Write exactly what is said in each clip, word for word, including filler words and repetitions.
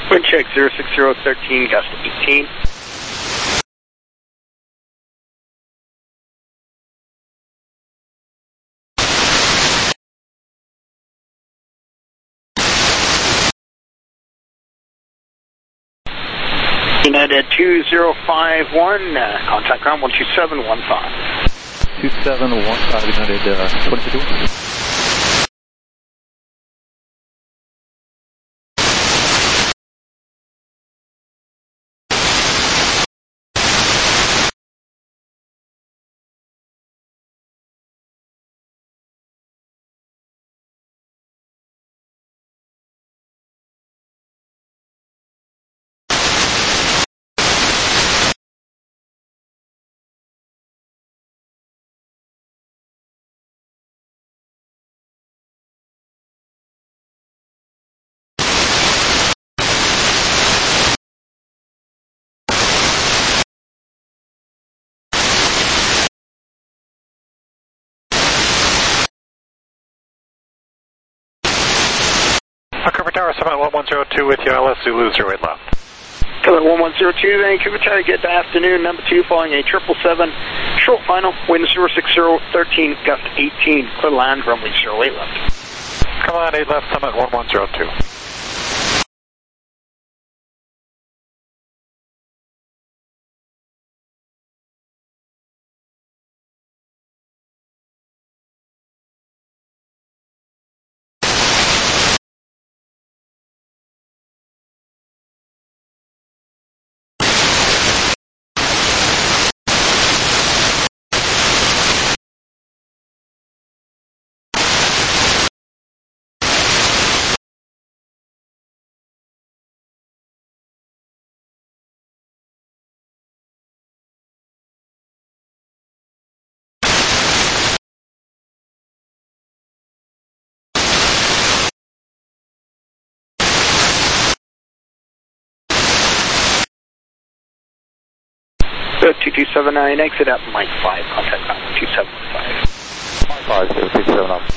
Wind check zero six zero thirteen, gust eighteen. United two zero five one, uh, contact ground one two seven one five. two seven one five, United uh, twenty-two. Vancouver Tower, Summit one one zero two with you, L S Zulu, zero eight left. Summit one one zero two, Vancouver Tower, good afternoon, number two, following a triple seven, short final, wind zero six zero thirteen, gust eighteen, clear land, runway zero eight left. Come on, eight left, Summit one one zero two. two two seven nine, exit at Mike five, contact ground two seven one five. five zero six seven up.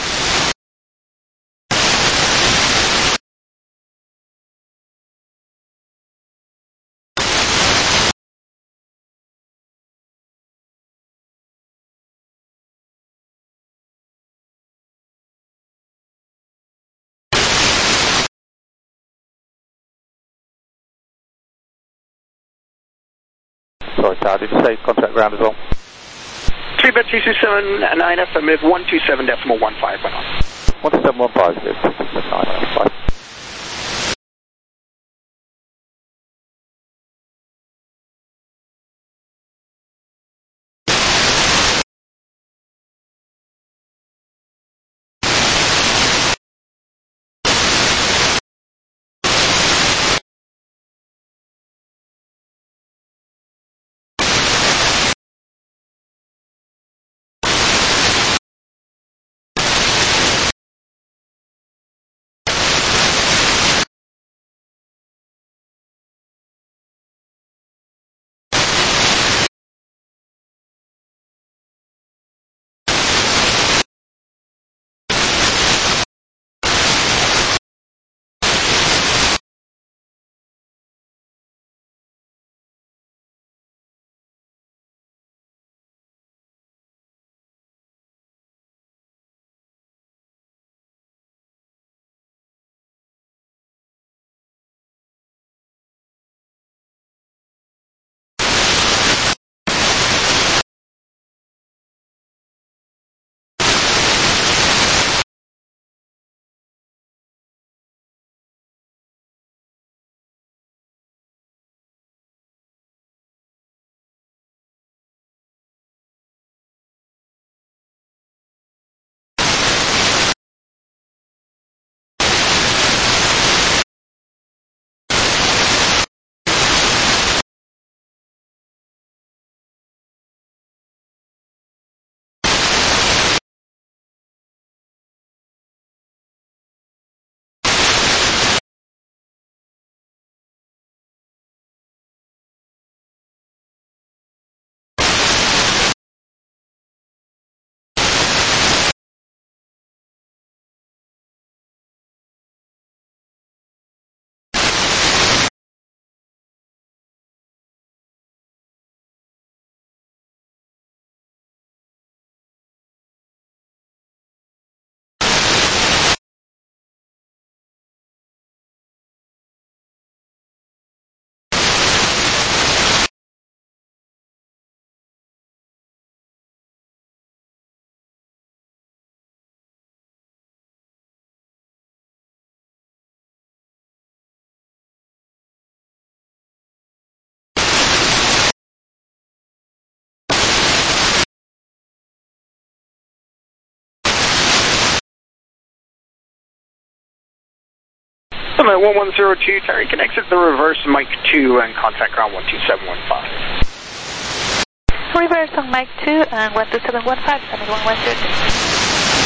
Sorry, Tower, did you say contact ground as well? three bed two two seven nine F M, one two seven decimal one five went on. one two seven one five, two two seven nine one five. Summit one one zero two, Terry, can exit the reverse Mike two and contact ground one two seven one five. Reverse on Mike two and one two seven one five, Summit one one zero two.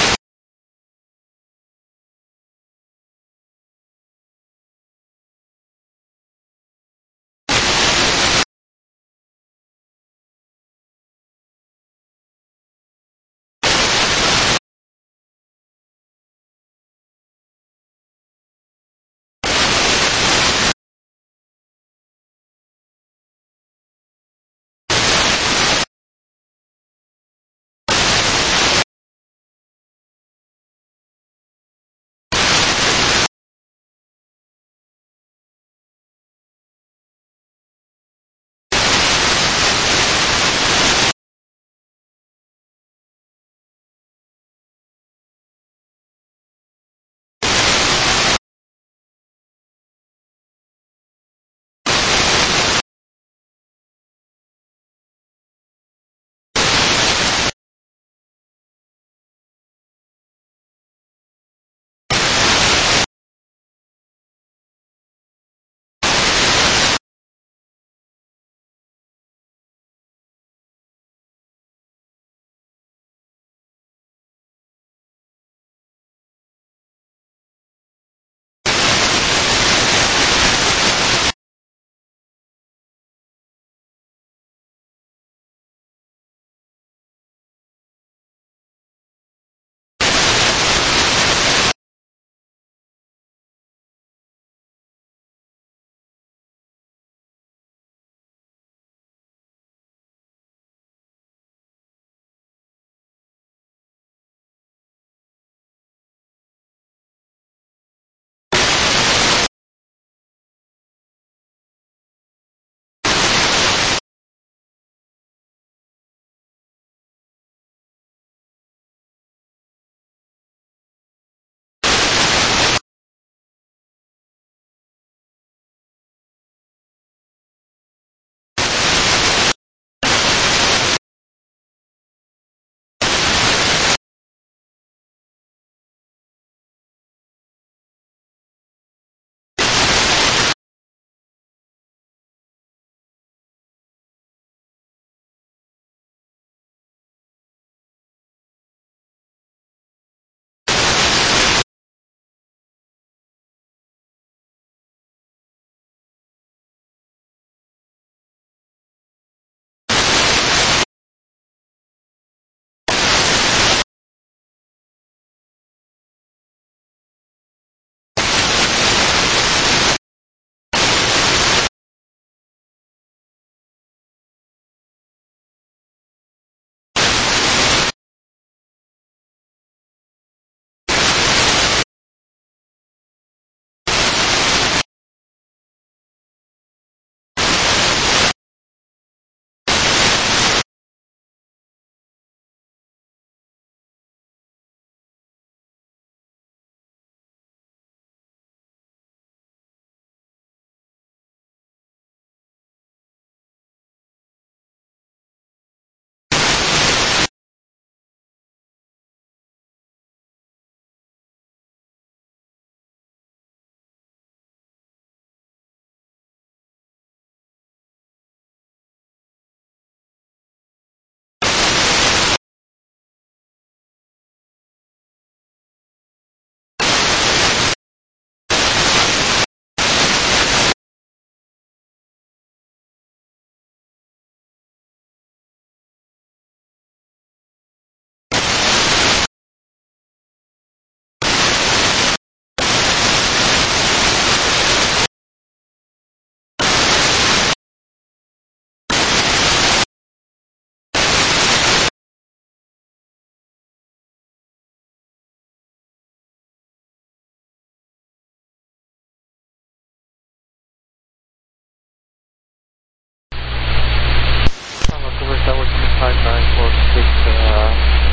five nine four six, uh,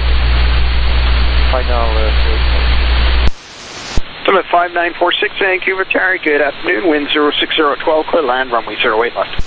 final uh, Summit five nine four six, Vancouver, Terry, good afternoon, wind zero six zero twelve, clear land, runway zero eight left.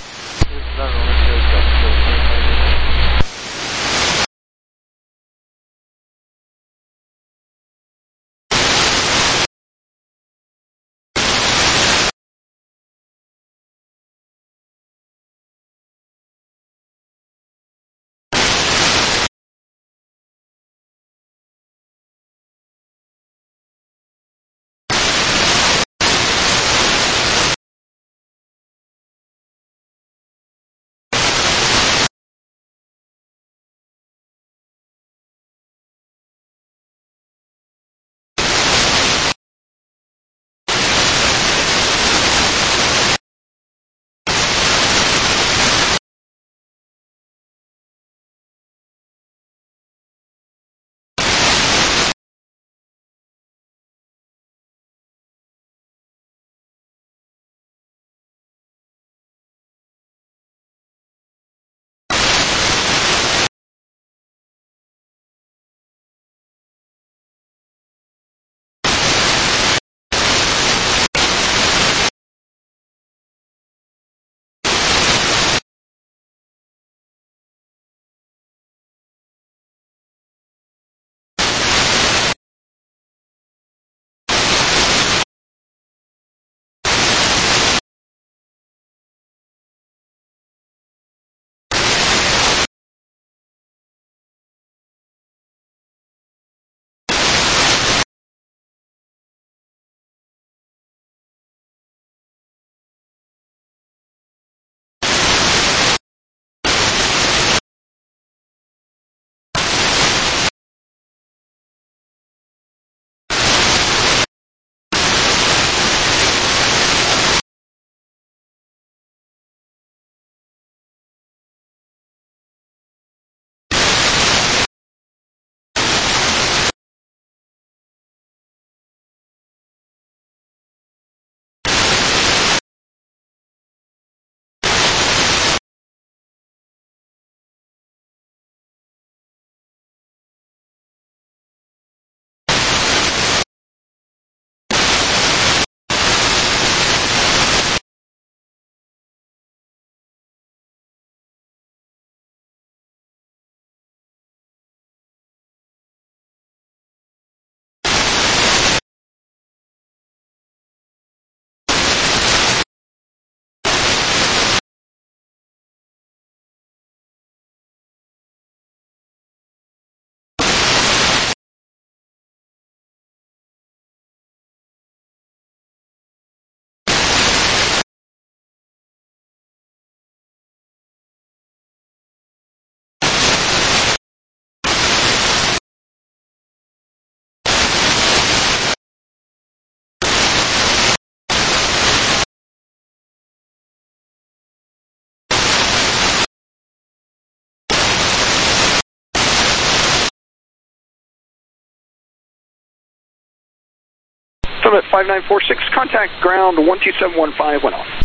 Summit five nine four six, contact ground one two seven one five, went off.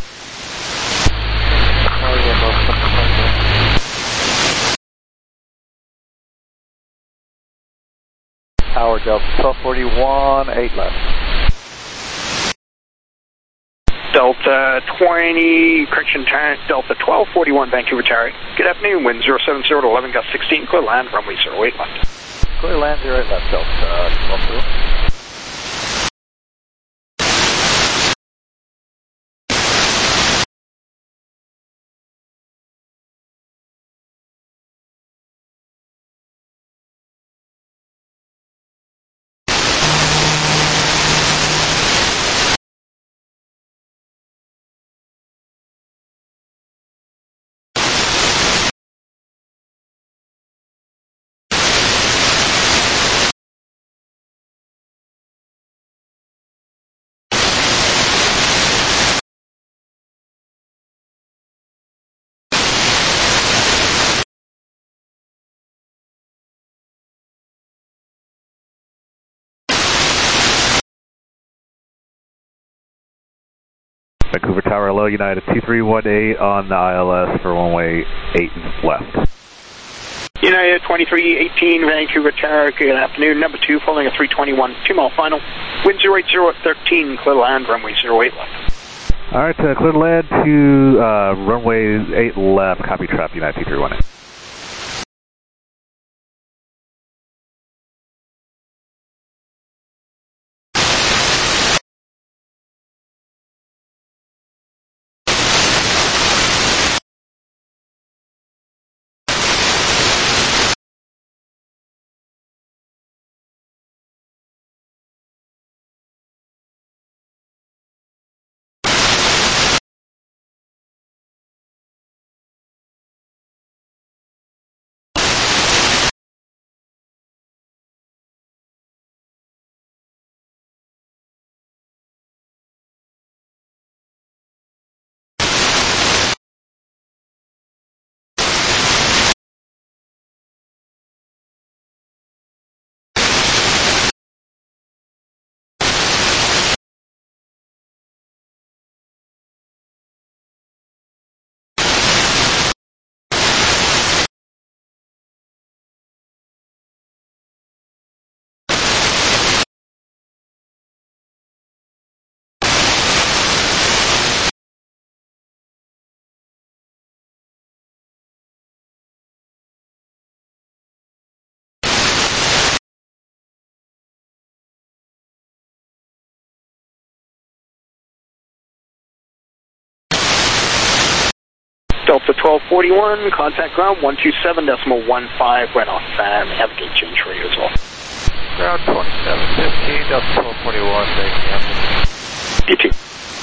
Tower Delta twelve forty-one, eight left. Delta twenty, correction, Delta twelve forty-one, Vancouver Tower. Good afternoon, wind zero seven zero to eleven, gust sixteen, clear land, runway zero eight left. Clear land zero eight left, Delta twelve forty-one. Vancouver Tower, hello, United two three one eight on the I L S for one way eight left. United twenty-three eighteen, Vancouver Tower, good afternoon, number two, following a three twenty-one, two mile final, wind zero eight zero at thirteen, clear land, runway zero eight left. Alright, uh, clear land to uh, runway eight left, copy trap, United two three one eight. Delta twelve forty-one, contact ground one two seven decimal one five, went off, and have a gate change for you as well. Ground twenty-seven fifteen, Delta twelve forty-one, thank you. You too.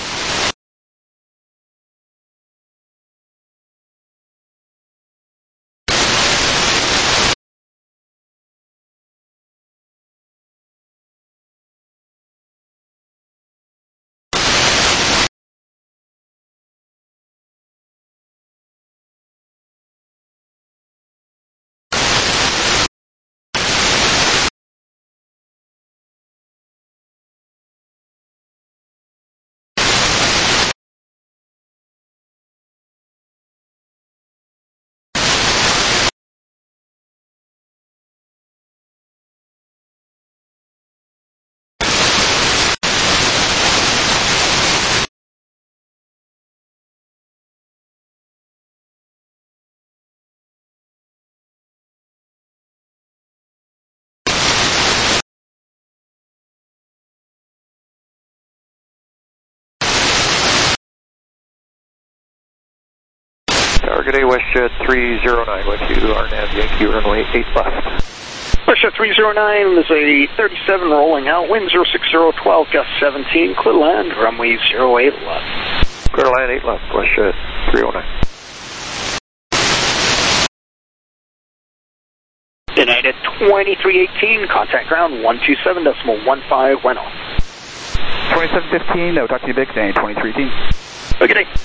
Target A WestJet three zero nine, went to R N A V Yankee runway eight left. WestJet three zero nine is a thirty-seven rolling out, wind zero six zero twelve, gust seventeen, clear land, runway zero eight left. Clear land eight left, WestJet three oh nine. United twenty-three eighteen, contact ground one two seven decimal one five, went off. twenty-seven fifteen, no, talk to you big, saying twenty-three eighteen. Okay, day.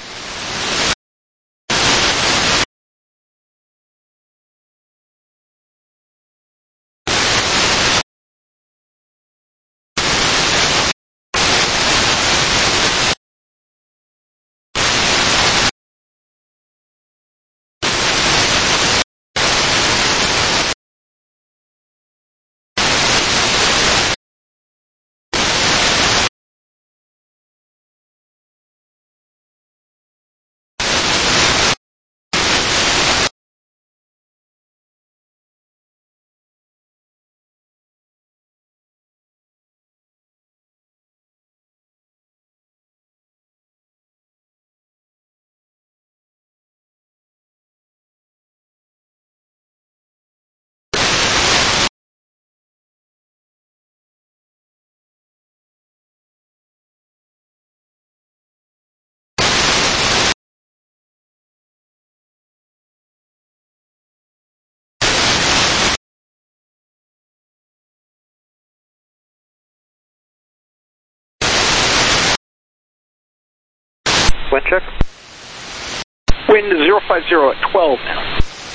Wind check. Wind zero five zero at twelve now.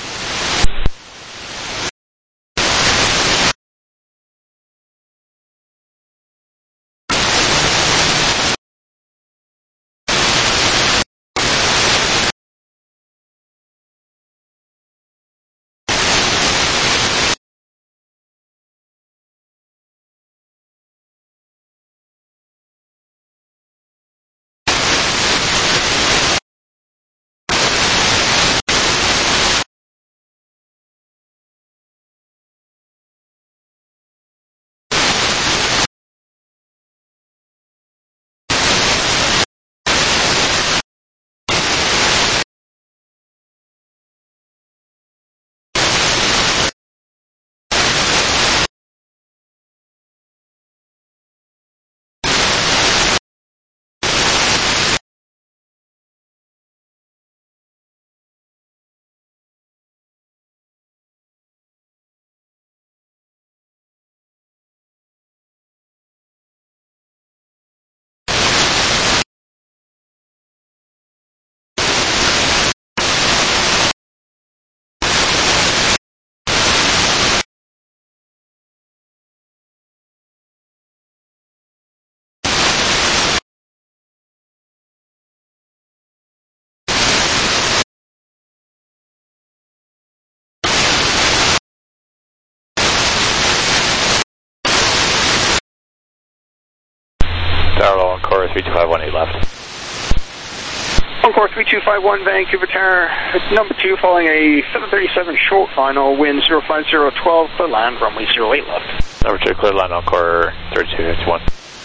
Tower low, Encore three two five one eight left. Encore three two five one, Vancouver Tower, number two, following a seven thirty-seven short final, wind zero five zero twelve, clear land, runway zero eight left. Number two, clear land, Encore thirty-two fifty-one.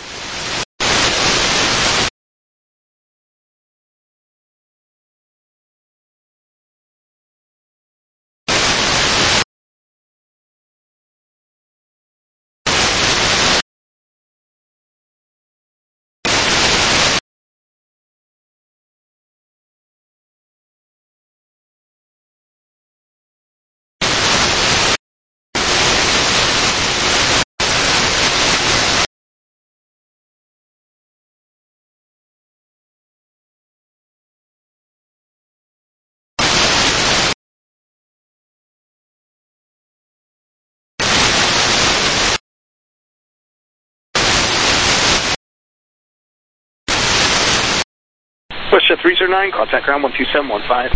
WestJet three zero nine, contact ground one two seven one five.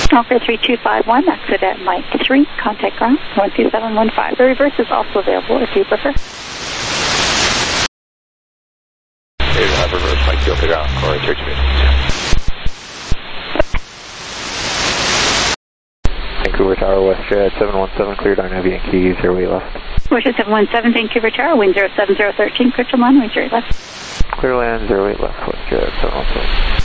Alpha three two five one, exit at Mike three, contact ground, one two seven one five. The reverse is also available if you prefer. Hey, you have reverse Mike two, figure out, Corey three two eight. Vancouver Tower, WestJet seven one seven, cleared on Heavy and Keys, zero eight left. WestJet seven one seven, Vancouver Tower, wind zero seven zero one three, clear to land, wind zero eight left. Clear land, zero eight left, WestJet seven one seven.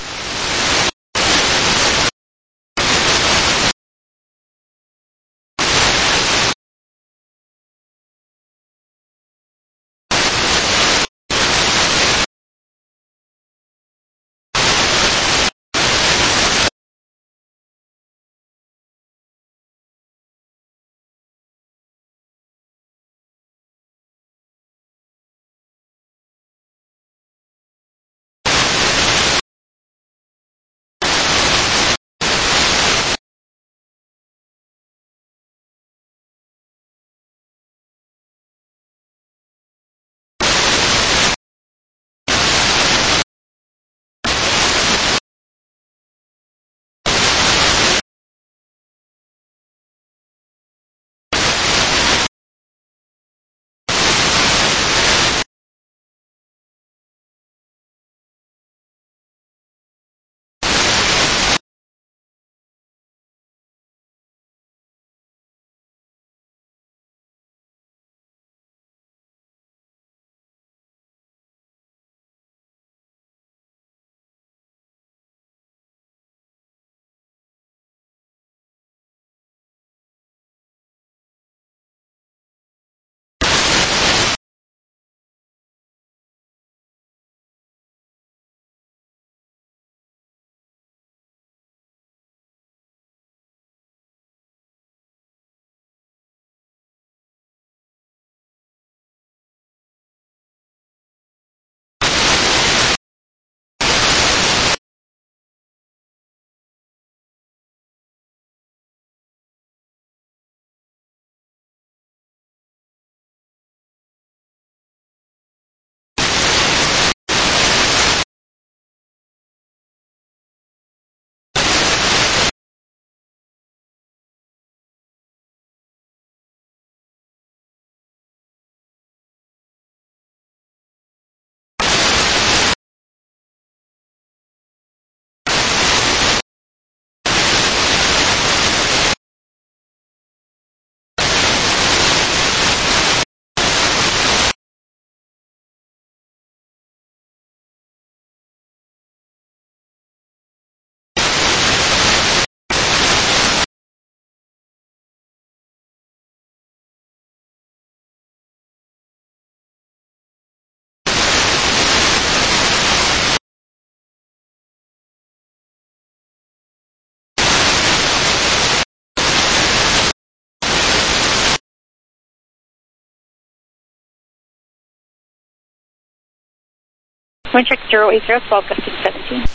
Wind check zero eight zero, twelve fifteen seventeen.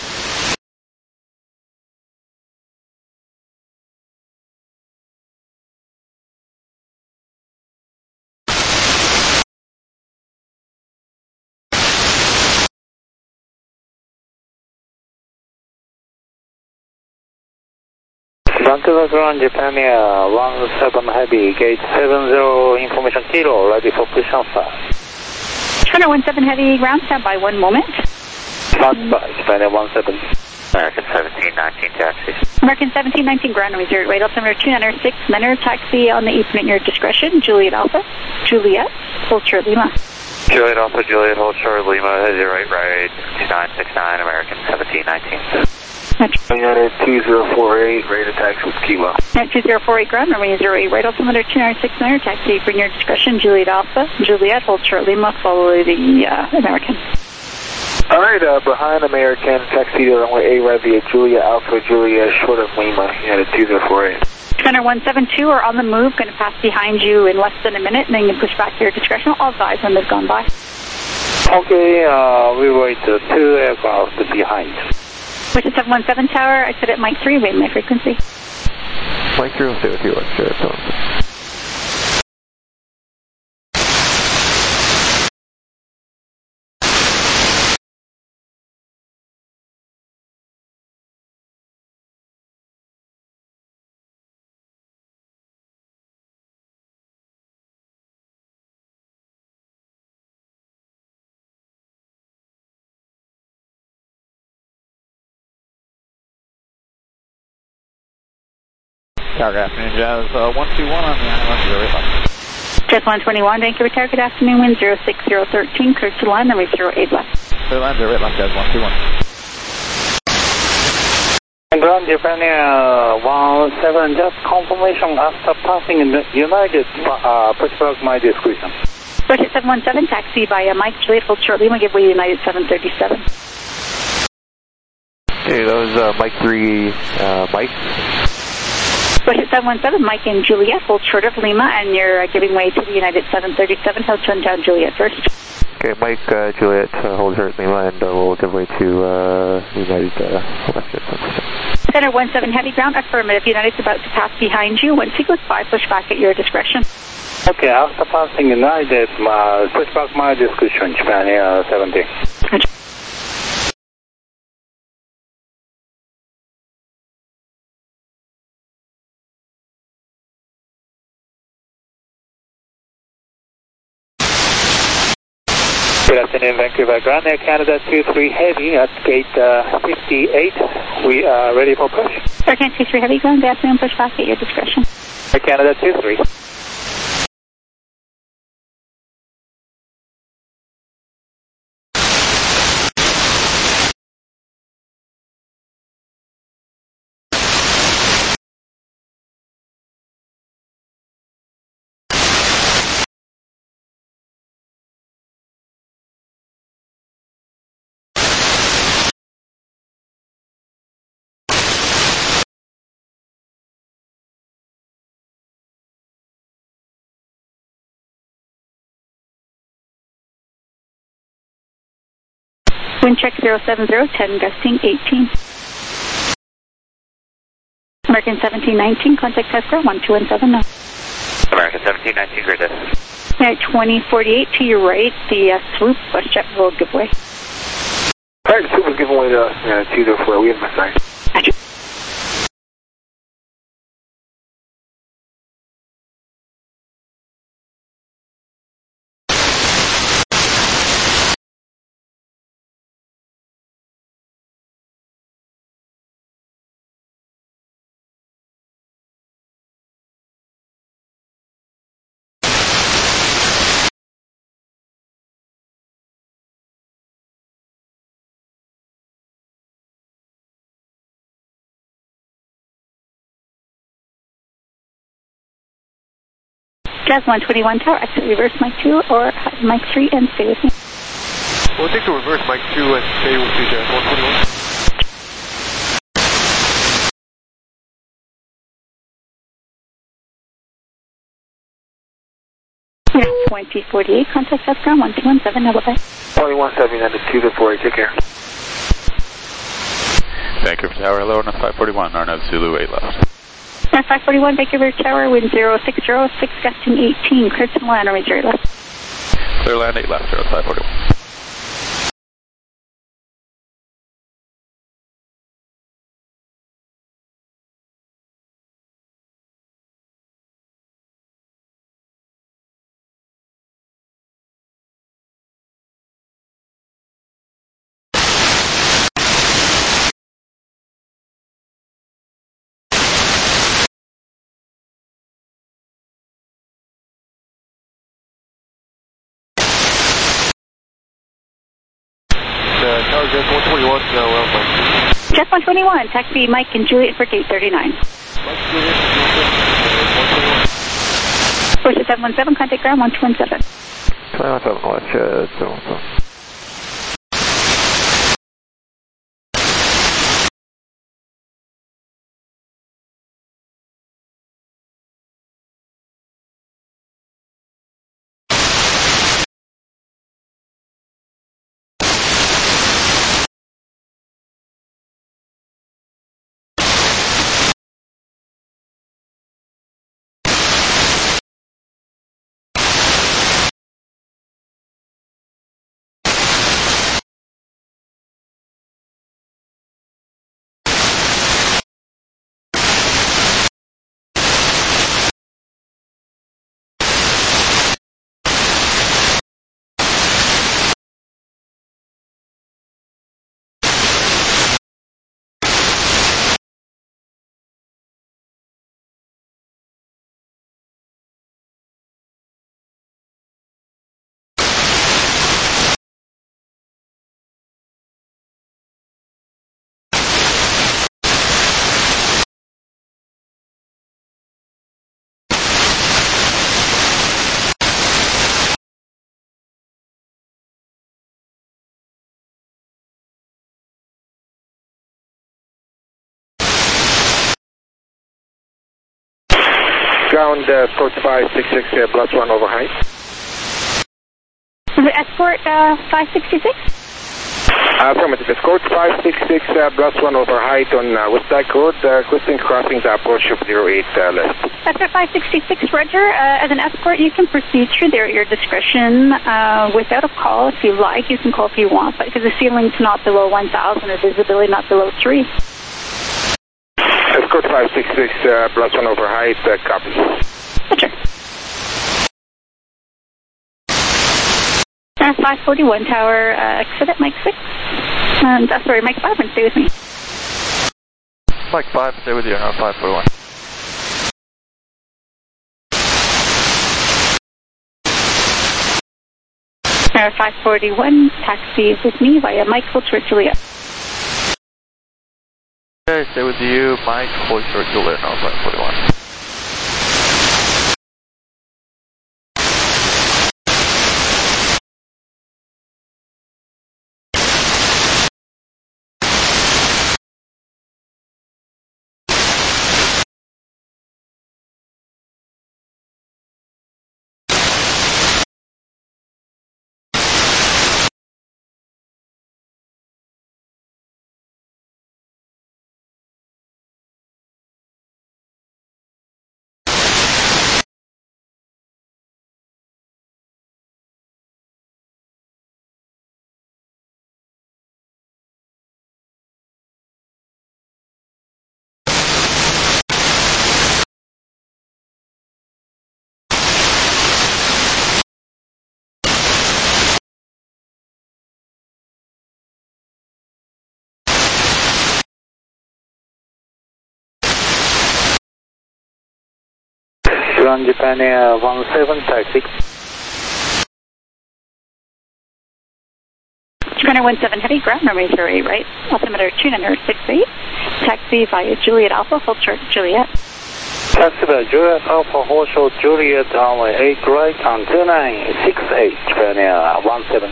Vancouver ground, Japan Air one seven Heavy, gate seven zero, information kilo, ready for push and start. Turner one seven Heavy, ground stand by one moment. Stand by, Japan Air one seven. American seventeen nineteen taxi. American seventeen nineteen ground, reserve rate altimeter two nine six, Menor taxi on the eastern at your discretion, Juliet Alpha, Juliet, Ultra Lima. Juliet Alpha, Juliet Ultra Lima, zero eight right, two nine six nine, American seventeen nineteen. United two zero four eight, ready to taxi with Kilo. At two zero four eight ground, runway zero eight right, altimeter two nine six nine, taxi for your discretion, Juliet Alpha, Juliet, hold short Lima, follow the uh, American. Alright, uh, behind American, taxi to runway A right via Juliet Alpha, Juliet, short of Lima, United two zero four eight. Center one seven two are on the move, going to pass behind you in less than a minute, and then you can push back to your discretion. All advise when they've gone by. Okay, uh, we wait uh, two aircraft behind. Which is seven one seven tower, I sit at Mike three, wait my frequency. Mike three will stay with you, let's Tower, good afternoon, Jazz. Uh, one two one on the I L S, zero eight left. Jazz one twenty-one, Vancouver Tower, good afternoon, wind zero six zero thirteen, clear to line, number zero eight left. Clear line, zero eight left, Jazz one two one. Ground Japan uh, one seven, just confirmation after passing in the United, uh, push back my discretion. Roger seven one seven, taxi by uh, Mike Juliet, hold short Lima, give way United seven thirty-seven. Okay, that was uh, Mike three, uh, Mike. Roger seven one seven, Mike and Juliet, hold short of Lima, and you're uh, giving way to the United seven thirty-seven, he'll turn down Juliet first. Okay, Mike, uh, Juliet, uh, hold short Lima, and uh, we'll give way to uh, United uh, left. Center one seven, heavy ground, affirmative, United's about to pass behind you, when sequence five, push back at your discretion. Okay, after passing United, uh, push back my discretion, Japan uh, seventy. Roger. Good afternoon, Vancouver Ground Air Canada two three Heavy at gate uh, fifty-eight. We are ready for push. Air Canada two three, heavy ground, good afternoon, push back at your discretion. Air Canada two three. Wind check zero seven zero, ten, gusting eighteen. American seventeen nineteen, contact test ground one two one seven now. American seventeen nineteen, grid test. At twenty forty-eight to your right, the uh, swoop WestJet will give way. All right, the swoop was giving way to us, uh, two zero four, we have my sign. Roger. Jazz one twenty-one Tower, exit reverse Mike two or Mike three and stay with me. We'll take the reverse Mike two and stay with you, Jazz one twenty-one. Yeah, twenty forty-eight, contact test ground one two one seven, now bye-bye. twenty-one seven, United two zero four, take care. Vancouver Tower, hello, on five forty-one, Arnav Zulu eight left. five forty-one, Vancouver Tower, wind zero six zero six, gusting eighteen, clear to land, runway zero left. Clear land eight left, five forty-one. Tower Jazz one twenty-one, no, well, Mike. Jazz one twenty-one, taxi Mike and Juliet for gate thirty-nine. Mike Juliet, one twenty-one. Push seven one seven, contact ground one two one seven. twenty-one seven, watch, uh, seven one seven. Ground, uh, Escort five six six, uh, plus one over height. The Escort uh, five sixty-six? Affirmative. Escort five six six, uh, plus one over height on uh, West Dyke Road, uh, Clifton Crossing to approach of zero eight uh, left. Escort five sixty-six, Roger. Uh, as an escort, you can proceed through there at your discretion uh, without a call. If you like, you can call if you want, but because the ceiling's not below one thousand or visibility not below three. Escort five six six, uh, plus one over height, uh, copy. Roger. Uh, five forty-one Tower, uh, exit at Mike six. And, uh, sorry, Mike five, and stay with me. Mike five, stay with you, no, five forty-one. Uh, five forty-one, taxi with me via Mike, hold short Juliet. Okay, stay with you, Mike, hold short Juliet, no, five forty-one. Ground Japan Air one seven, taxi. Japan Air one seven Heavy, ground runway zero eight right, altimeter two nine six eight, taxi via Juliet Alpha, hold short Juliet. Taxi by Juliet Alpha, hold short Juliet, runway eight right, on two nine six eight, Japan Air one seven.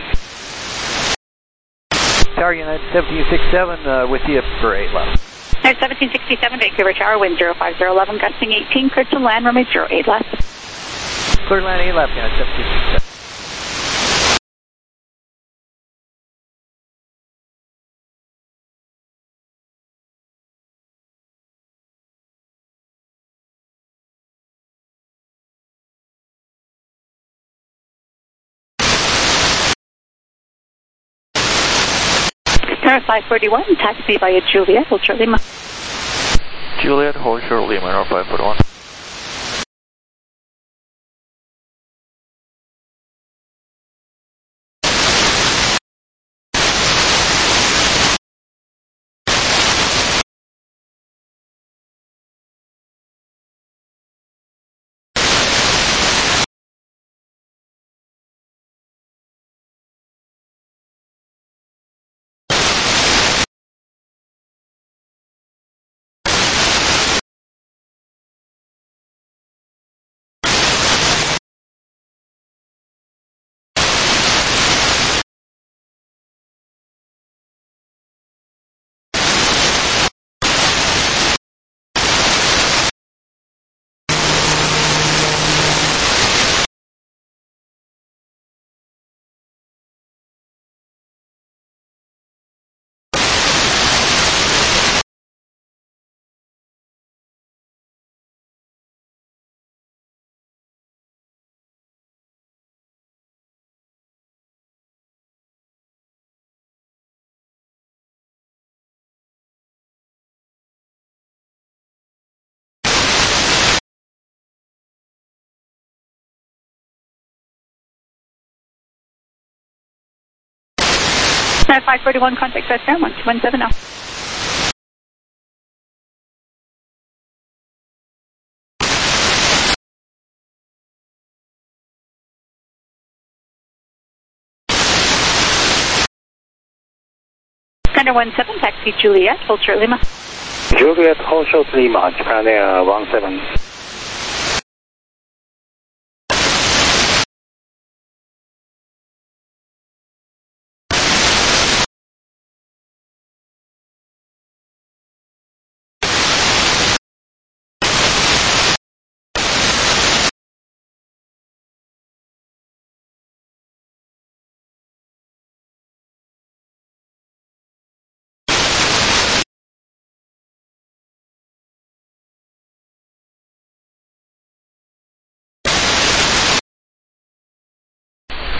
Tower United seventeen sixty-seven, uh, with you for eight left. Air seventeen sixty-seven, Vancouver Tower, wind zero five zero eleven, gusting eighteen, cleared to land, runway zero eight left. Clear to land eight left, United seventeen sixty-seven. Tower five forty-one, taxi via Juliet, hold short Lima. Juliet, hold short Lima, no, five forty-one. five forty-one, contact Westbound one two one seven zero. Thunder one seven, taxi Juliet, hold short Lima. Juliet, hold short Lima, Japan Air one seven.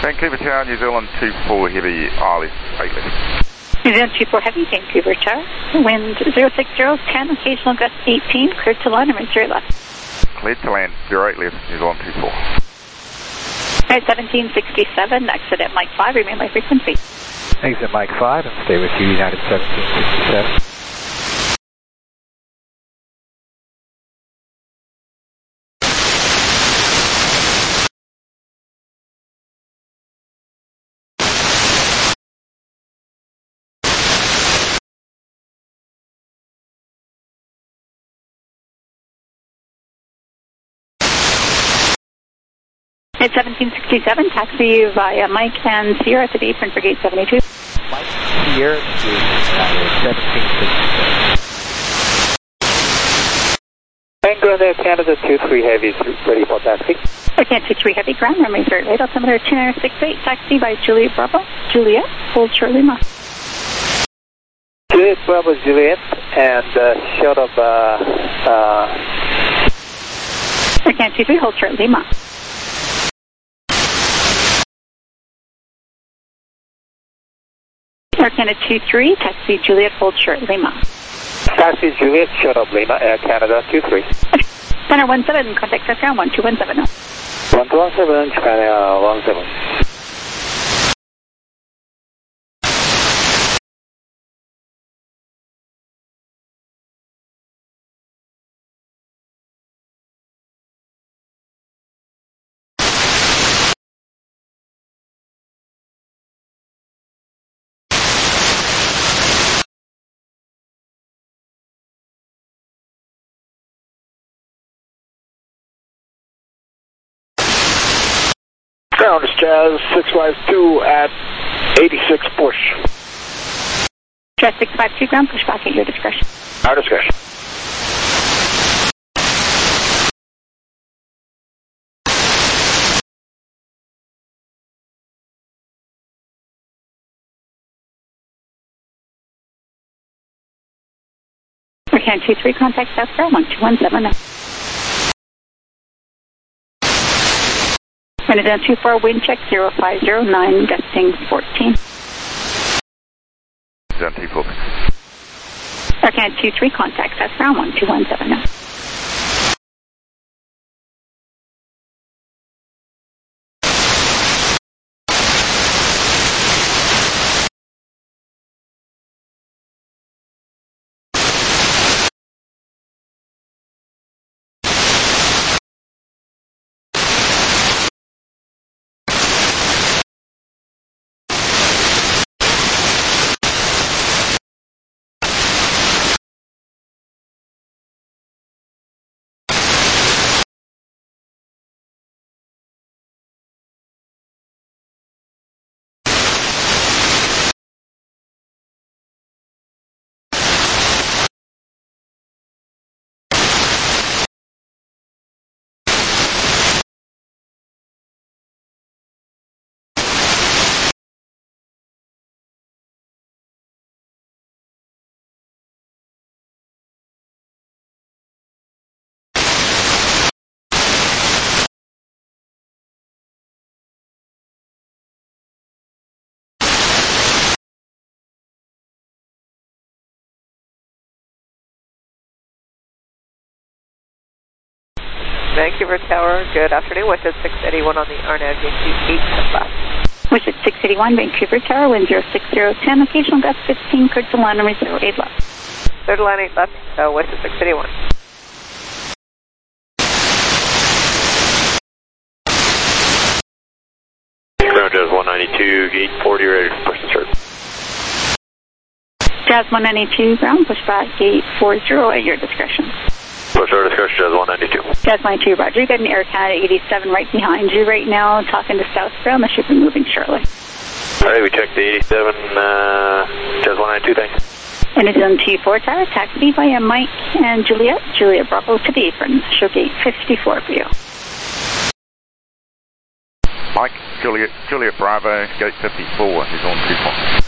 Vancouver Tower, New Zealand two four heavy, R left, eight left. New Zealand two four heavy, Vancouver Tower. Wind zero six zero, ten, occasional gust eighteen, cleared to line, and zero left. Cleared to land, zero eight left, New Zealand two four. Alright, seventeen sixty-seven, exit at Mike five, remain my frequency. Exit Mike five and stay with you, United seventeen sixty-seven. At seventeen sixty-seven, taxi via Mike and Sierra to the apron for gate seventy-two. Mike Sierra to United seventeen sixty-seven. Tango Air Canada two three heavy, ready for taxi. Air Canada two three heavy, ground runway zero eight, altimeter two nine six eight, taxi by Juliet Bravo, Juliet, hold short Lima. Juliet Bravo, Juliet, and uh, short of uh, uh... Air Canada two three, hold short Lima. Air Canada two three, taxi Juliet, hold short Lima. Taxi Juliet, short of Lima, Air Canada two three. Center one seven, contact us ground one two one seven. one two one seven, Japan Air one seven. Ground is Jazz six five two at eighty-six push. Jazz six five two, ground push back at your discretion. Our discretion. Air Canada two three, contact South ground one two one seven. Canada two four, wind check zero five zero nine, gusting fourteen. Zone two four. Air Canada two three, contact South ground one two one seven. Vancouver Tower, good afternoon. Wish at six eighty-one on the R N A V eight left. Wish at six eighty-one, Vancouver Tower, wind zero six zero ten, occasional gust fifteen, cleared to line number zero eight left. Third line eight left, uh, wish at six eighty-one. Ground Jazz one ninety-two, gate forty, ready for push and start. Jazz one ninety-two, ground, push back, gate forty at your discretion. Push our discretion, Jazz one ninety-two. Jazz ninety-two, roger. You got an Air Canada eighty-seven right behind you right now, talking to South ground. That should be moving shortly. All right, we checked the eighty-seven, uh, Jazz one ninety-two, thanks. And it's on T four Tower, taxi via Mike and Juliet. Juliet Bravo to the apron. Show gate fifty-four for you. Mike, Juliet, Juliet Bravo, gate fifty-four is on two four.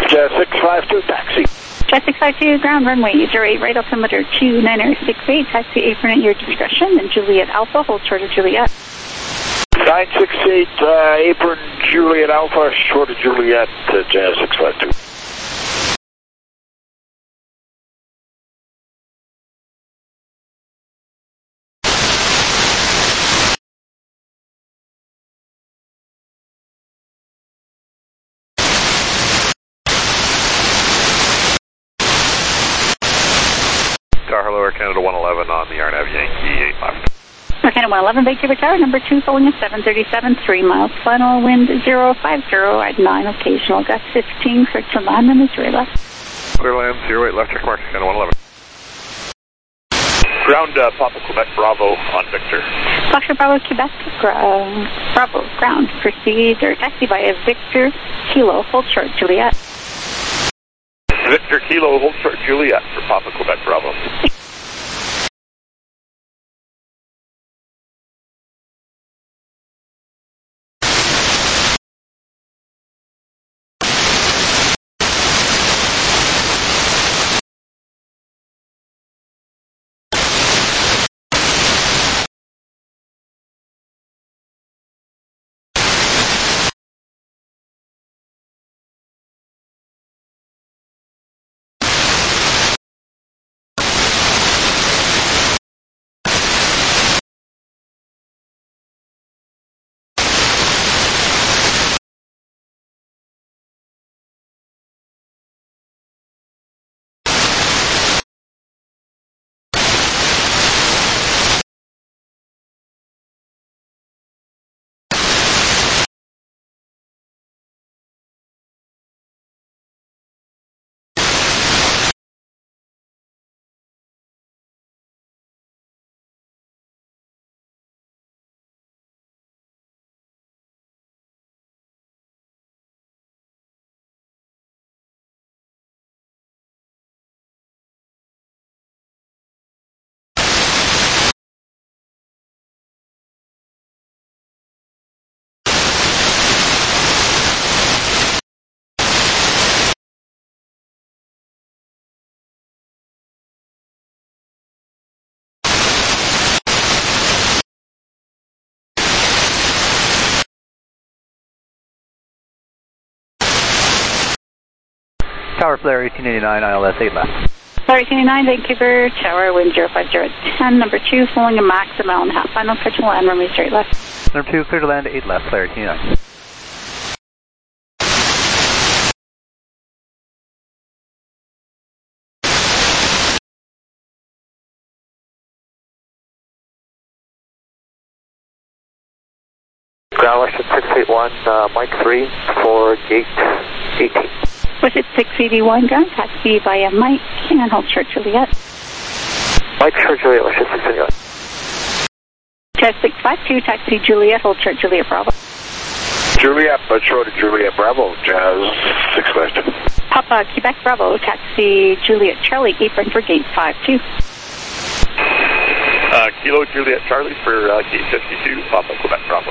Jazz six five two, taxi. Jazz six five two, ground runway zero eight, right altimeter two niner six eight, taxi apron at your discretion, and Juliet Alpha, hold short of Juliet. nine six eight, uh, apron, Juliet Alpha, short of Juliet, uh, Jazz six five two. Tower, hello, Air Canada one eleven on the R N A V Yankee eight left. Air Canada one eleven, Vancouver Tower, number two, following a seven thirty-seven, three miles final, wind zero five zero at nine, occasional gust fifteen, clear to land, and zero left. Clear land, zero eight left, check mark, Canada one eleven. Ground uh, Papa Quebec Bravo on Victor. Foxtrot Bravo, Quebec, ground, Bravo, ground, proceed, or taxi via Victor, Kilo, hold short, Juliet. Victor Kilo, hold short Juliet for Papa Quebec Bravo. Tower flare eighteen eighty-nine, I L S eight left. Flare eighteen eighty-nine, Vancouver Tower, wind zero five zero at ten, number two, following a max a mile and a half, final clear to land, runway straight left. Number two, clear to land, eight left, flare eighteen eighty-nine. Ground Western six eight one, uh, Mike three for gate eighteen. Western six eighty-one, ground taxi via Mike, and hold short Juliet. Mike short Juliet, Western six eighty-one. Jazz six five two, taxi Juliet, hold short Juliet Bravo. Juliet, but short of Juliet Bravo, Jazz six five two. Papa Quebec Bravo, taxi Juliet Charlie, apron for gate five two. Uh, Kilo Juliet Charlie for uh, gate fifty-two, Papa Quebec Bravo.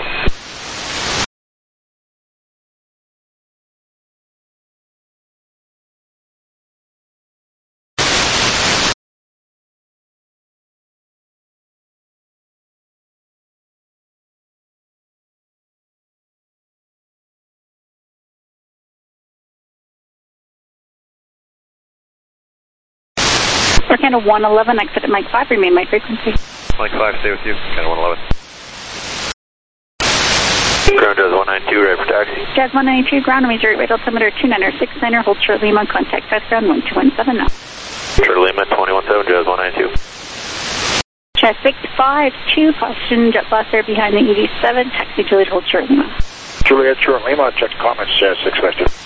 Air Canada one eleven, exit at Mike five, remain my frequency. Mike five, stay with you, Canada one eleven. Ground Jazz one ninety-two, ready for taxi. Jazz one ninety-two, ground imagery, rate altimeter two niner six niner, hold short Lima, contact West ground one two one seven now. Short Lima, twenty-one seven, Jazz one ninety-two. Jazz six five two, caution, jet blast air behind the E D seven, taxi Juliet, hold short Lima. Juliet short Lima, check comments, Jazz six five two.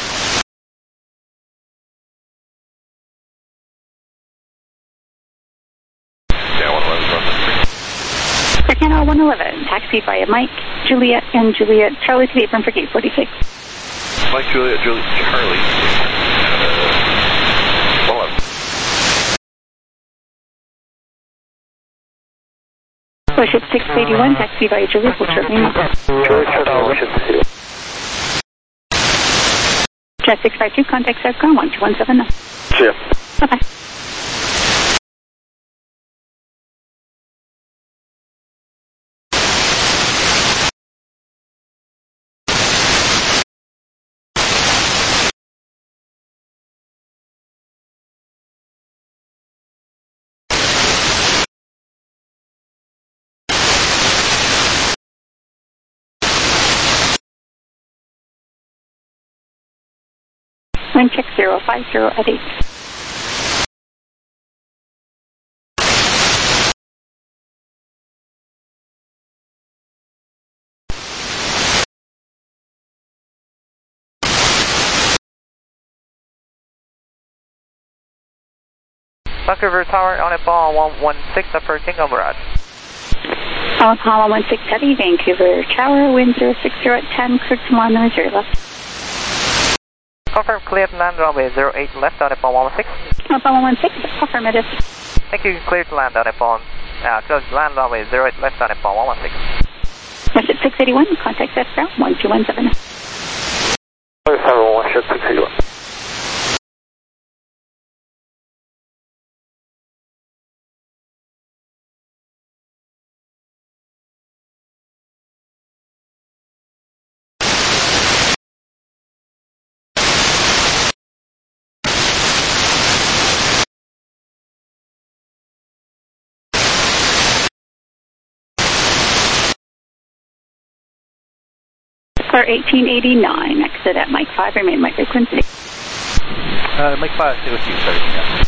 Air Canada one eleven, taxi via Mike, Juliet, and Juliet Charlie to the apron for gate forty-six. Mike, Juliet, Juliet, Charlie. one eleven. Worship six eighty-one, taxi via Juliet, hold short Lima. Juliet short Lima, Worship six eighty-one. That's six five two, contact South Ground one two one seven nine. See ya. Bye-bye. Wind check zero five zero at eight. Vancouver Tower on a ball one one six approaching override. On Apollo one six Heavy, Vancouver Tower, wind zero six zero at ten, clear to land on zero left. Confirm clear to land runway zero eight left on Apollo one six. Apollo one six, affirmative. Thank you, clear to land on Apollo, uh, close to land runway zero eight left on Apollo one six. West at six eighty-one, contact South Ground one two one seven. seven one, six eighty-one. Clear eighteen eighty-nine, exit at Mike five, remain my frequency. Uh, Mike five, stay with you, sorry. Yeah.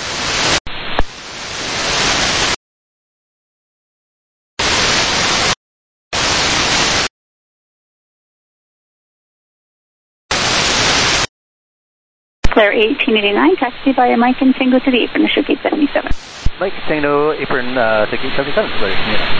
Clear eighteen eighty-nine, taxi via Mike and Tango to the apron, issue gate seventy-seven. Mike, Tango, apron, uh, to gate seventy-seven, sorry. Yeah.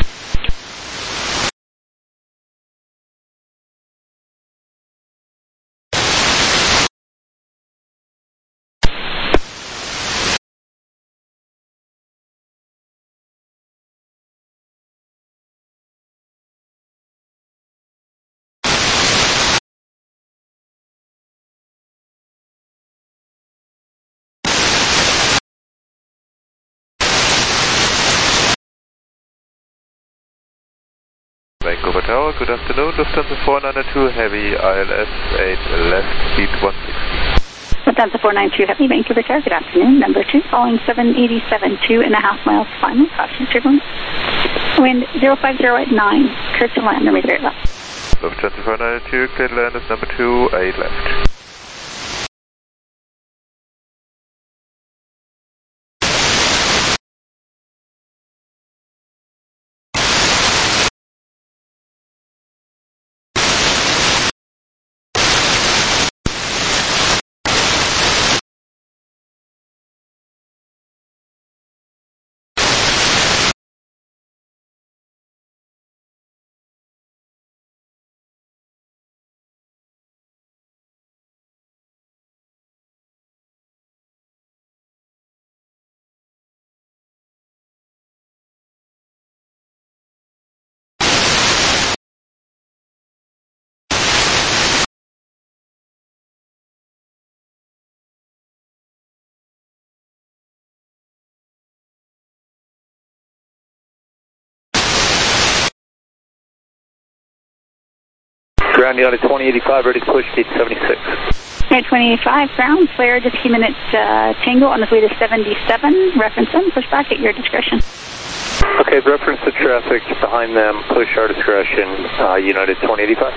Vancouver Tower, good afternoon, Lufthansa four ninety-two Heavy, I L S eight left, speed one sixty. Lufthansa four ninety-two Heavy, Vancouver Tower, good afternoon, number two, following seven eighty-seven, two and a half miles final, caution turbulence. Wind zero five zero at nine, clear to land, runway zero left. Lufthansa four ninety-two, clear to land is number two, eight left. Ground Unit twenty eighty-five, ready to push gate seventy-six. Unit twenty eighty-five, ground, flare, just a few minutes, uh, Tango on the way to seventy-seven, reference them, push back at your discretion. Okay, reference the traffic behind them, push our discretion, uh, United twenty eighty-five.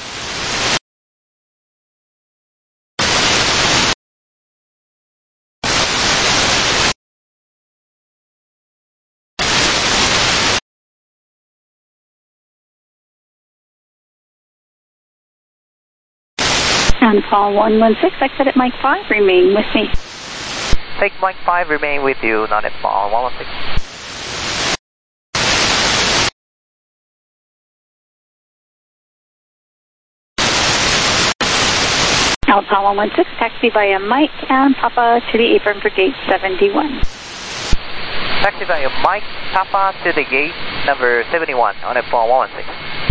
And call one one six, exit at Mike five, remain with me. Take Mike five, remain with you, not at ball one one six. Alpha one one six, taxi via Mike and Papa to the apron for gate seventy-one. Taxi via Mike, Papa to the gate number seventy-one on a ball one one six.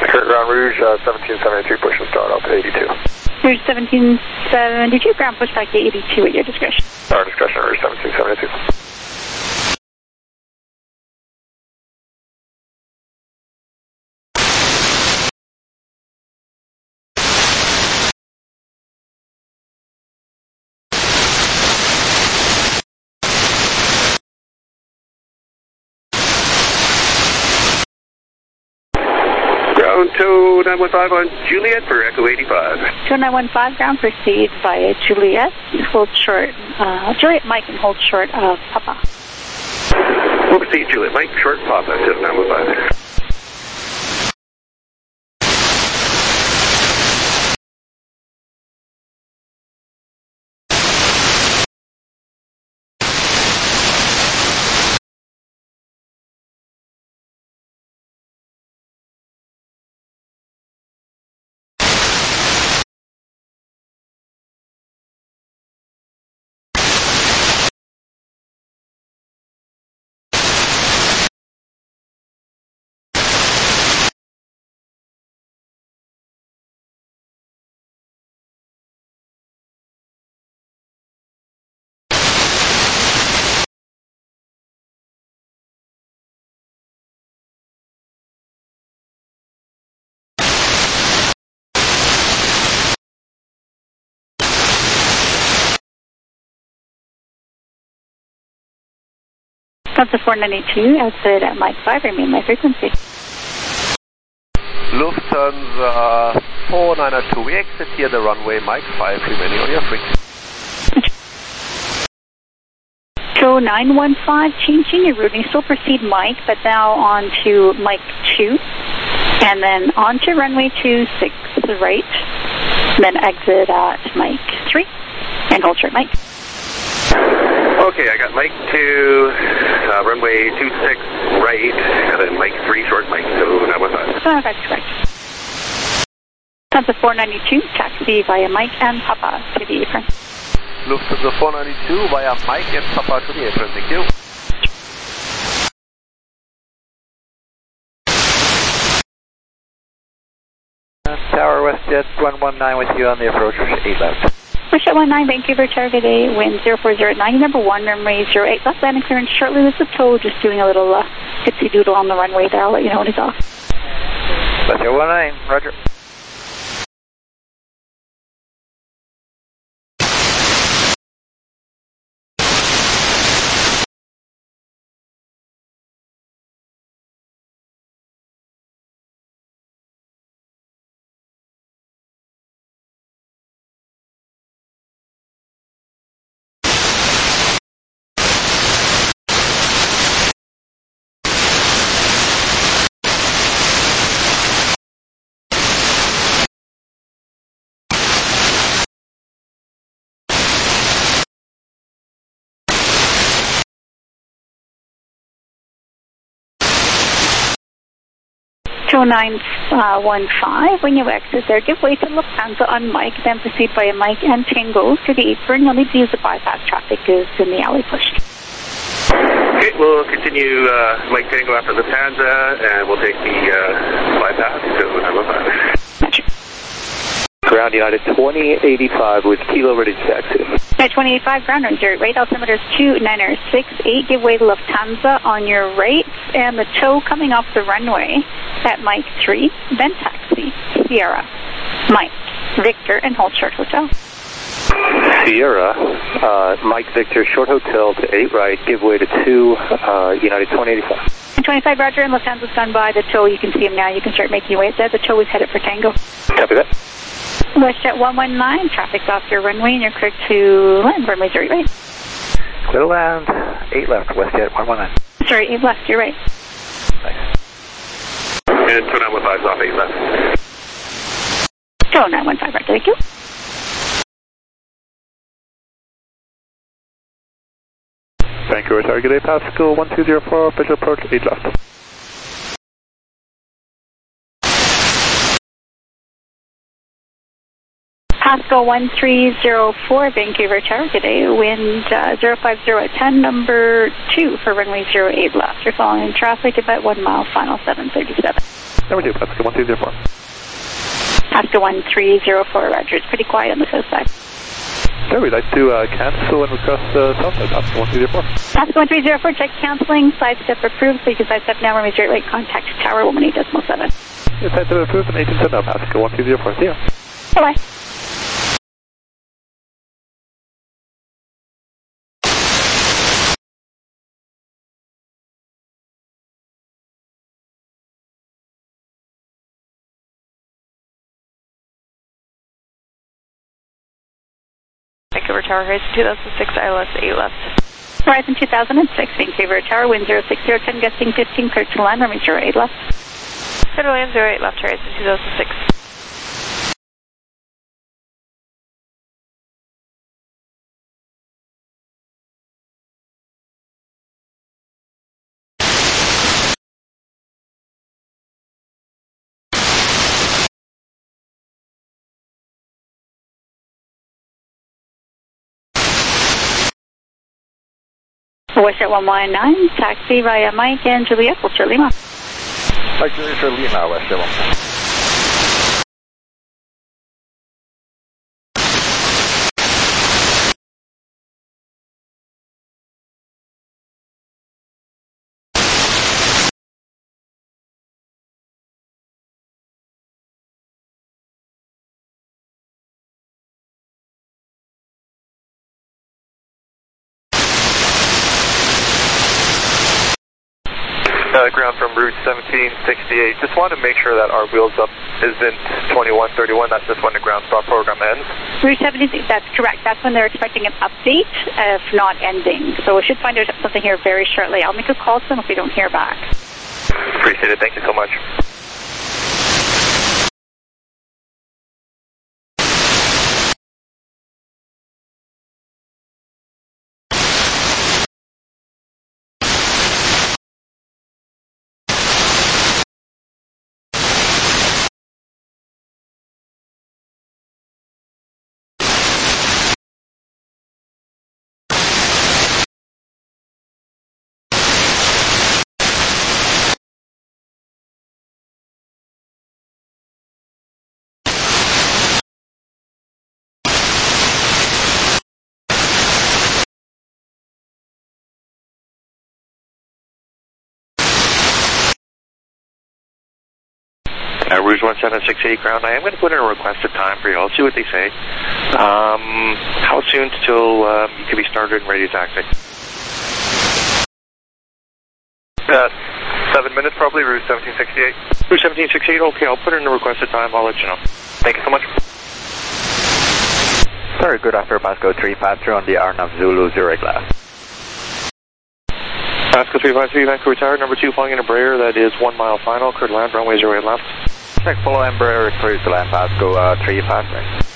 Kurt Ground Rouge, uh, seventeen seventy-three, push and start out to eighty-two. Rouge seventeen seventy-two, ground push back to eighty-two at your discretion. Our discretion, Rouge seventeen seventy-two. Ground two nine one five on Juliet for Echo eighty-five. two nine one five, ground proceed via Juliet, hold short, uh, Juliet Mike and hold short of Papa. We'll proceed Juliet Mike, short Papa, two nine one five. Delta four ninety-two, exit at Mike five, remain my frequency. Lufthansa four nine two, we exit here the runway, Mike five, remaining on your frequency. So nine one five, changing your routing, still proceed Mike, but now on to Mike two, and then on to runway two six right, then exit at Mike three, and hold short Mike. Okay, I got Mike two, uh, runway two six right, and then Mike three short Mike, so nine one five. Oh, that's correct. Delta four ninety-two, taxi via Mike and Papa to the apron. Lufthansa four ninety-two via Mike and Papa to the apron, thank you. Tower WestJet one one nine with you on the approach, eight left. Push at one nine, Vancouver, target eight, wind zero four zero nine, number one, runway zero eight, left landing clearance shortly with the tow, just doing a little uh, itsy doodle on the runway there, I'll let you know when it's off. WestJet one nine, roger. two nine one five, when you exit there, give way to Lufthansa on Mike, then proceed via Mike and Tango to the apron. You'll need to use the bypass traffic is in the alley push. Okay, we'll continue uh, Mike Tango after Lufthansa, and we'll take the uh, bypass to nine one five. Ground United twenty eighty-five with Kilo ready to taxi. At twenty eighty-five, ground on your right, altimeter is two nine six eight, give way to Lufthansa on your right, and the tow coming off the runway at Mike three, then taxi, Sierra, Mike, Victor, and hold short hotel. Sierra, uh, Mike Victor, short hotel to eight right, give way to two, uh, United twenty eighty-five. And twenty-five, roger, and Lufthansa's gone by the tow. You can see him now. You can start making your way there. The tow is headed for Tango. Copy that. WestJet one one nine, traffic's off your runway, and you're clear to land, runway zero right. Clear to land, eight left, WestJet one one nine. Sorry, eight left, you're right. Thanks. And two nine one five is off eight left. two nine one five, right, thank you. Vancouver, target eight Pascal, one two zero four, visual approach, eight left. Pasco one three zero four, Vancouver Tower, today, wind uh, zero five zero at ten, number two for runway zero eight left. You're following traffic about one mile, final seven thirty-seven. Number two, Pasco one three zero four. Pasco one three zero four, Roger. It's pretty quiet on the south side. Sir, we'd like to uh, cancel and request uh, south side, Pasco one three zero four. Pasco one three zero four, check canceling, sidestep approved, so you can sidestep now, runway zero eight, contact tower one eight decimal seven. Yes, sidestep approved and eighteen seven now, Pasco one three zero four, see ya. Bye-bye. Vancouver Tower, Horizon two thousand six, I L S eight left. Horizon two thousand six, Vancouver Tower, wind zero six zero, ten, gusting fifteen, clear to land, runway zero eight left. Clear to land, zero eight left, Horizon two thousand six. Westjet one one nine, taxi via Mike and Juliet, Ultra Lima. Mike Juliet for Lima, Westjet one one nine. Uh, ground from Route seventeen sixty-eight. Just want to make sure that our wheels up isn't twenty-one thirty-one. That's just when the ground stop program ends. Route seventeen, that's correct. That's when they're expecting an update, if not ending. So we should find out something here very shortly. I'll make a call to them if we don't hear back. Appreciate it. Thank you so much. Uh, Rouge one seven six eight ground, I am going to put in a requested time for you. I'll see what they say. Um, how soon till uh, you can be started and ready to taxi? Uh, seven minutes probably, Rouge seventeen sixty-eight. Rouge seventeen sixty-eight, okay, I'll put in a requested time. I'll let you know. Thank you so much. Sorry, good after Pasco three five three on the Arnav Zulu zero eight left. Pasco three five three, Vancouver Tower, number two, flying in Embraer, that is one mile final, clear to land, runway zero eight left. Check, follow Embraer, clear to land, Pasco uh, three five three.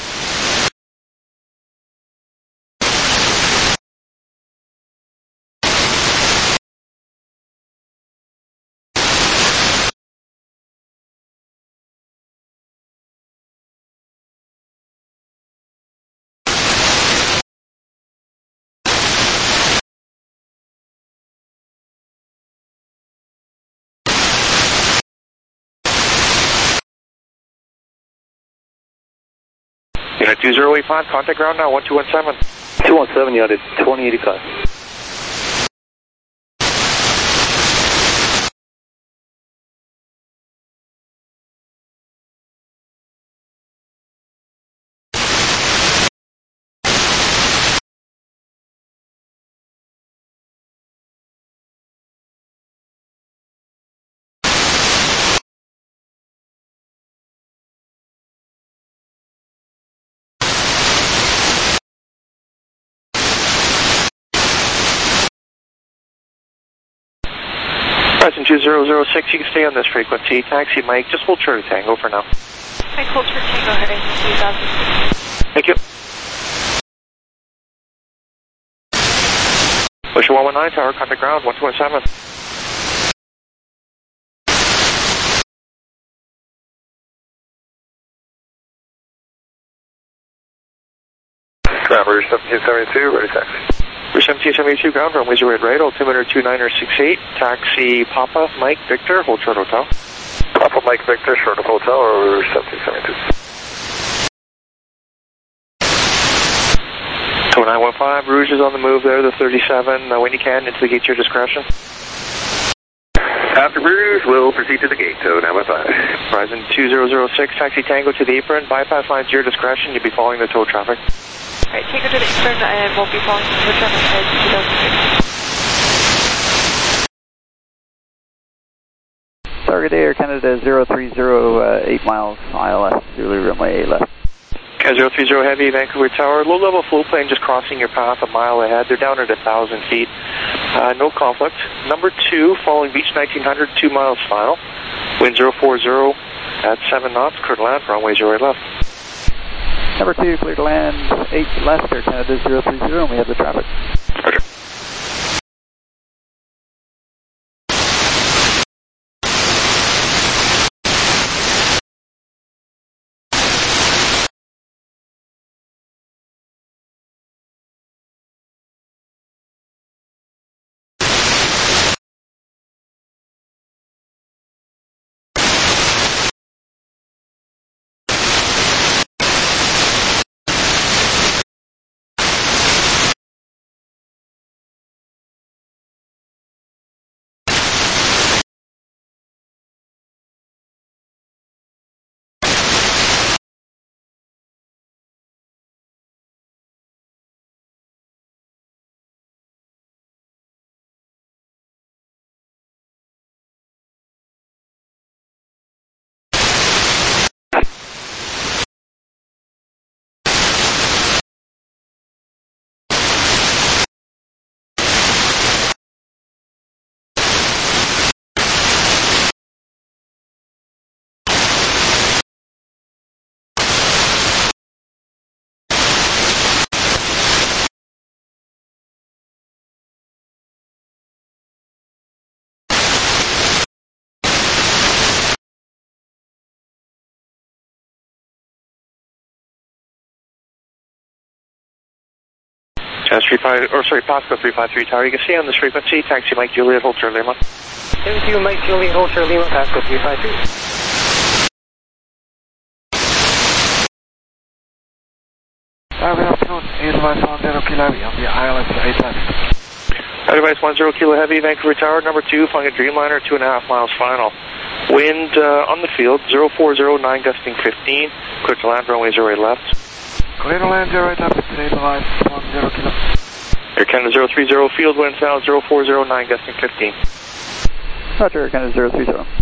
Unit two zero eight five, contact ground now, one two one seven. two one seven, Unit twenty eighty-five. Present two zero zero six, you can stay on this frequency. Taxi Mike, just hold true to Tango for now. Mike, hold for Tango, Horizon two thousand six. Thank you. Ocean one one nine, tower, contact ground, one two one seven. Ground, Rouge seventeen seventy-two, ready taxi. Rouge seventeen seventy-two, ground, runway zero eight right, altimeter two niner six eight, taxi Papa, Mike, Victor, hold short hotel. Papa, Mike, Victor, short of hotel, or Rouge seventeen seventy-two. So nine one five, Rouge is on the move there, the thirty-seven, uh, when you can, into the gate to your discretion. After Rouge, we'll proceed to the gate, so nine one five. Horizon two zero zero six, taxi Tango to the apron, bypass lines your discretion, you'll be following the tow traffic. Alright, Tango to the apron, and we'll be following the tow traffic at two thousand six. Target Air Canada zero three zero, uh, eight miles, I L S, Zulu runway eight left. Okay, zero three zero Heavy, Vancouver Tower, low-level float plane just crossing your path a mile ahead. They're down at one thousand feet. Uh, no conflict. Number two, following Beach nineteen hundred, two miles final. Wind zero four zero at seven knots, clear to land, runway zero eight left. Number two, clear to land, eight left, Air Canada zero three zero, and we have the traffic. Roger. Three five, or sorry, Pasco three five three Tower. You can stay on this frequency. Taxi Mike Juliet, hold Charlie Lima. Thank you, Mike Juliet, hold Charlie Lima, Pasco three five three. Good afternoon, Advice one zero Kilo Heavy on the I L S eight left. Advice one zero Kilo Heavy, Vancouver Tower, number two, flying a Dreamliner, two and a half miles final. Wind uh, on the field, zero four zero nine, gusting fifteen, clear to land, runway zero eight left. Clear to land zero eight left, Advice one zero Kilo. Air Canada zero three zero, field wind south zero four zero nine, gusting fifteen. Roger, Air Canada zero three zero.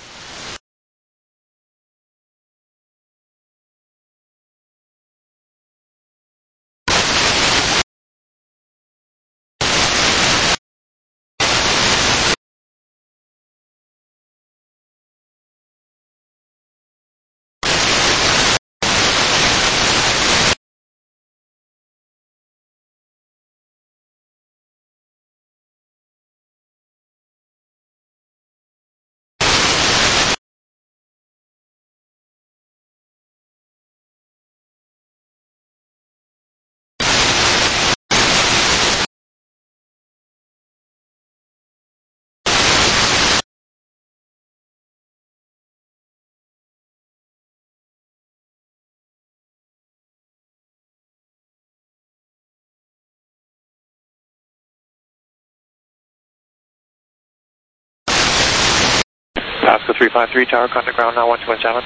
Pasco three five three Tower, contact ground now one two one seven.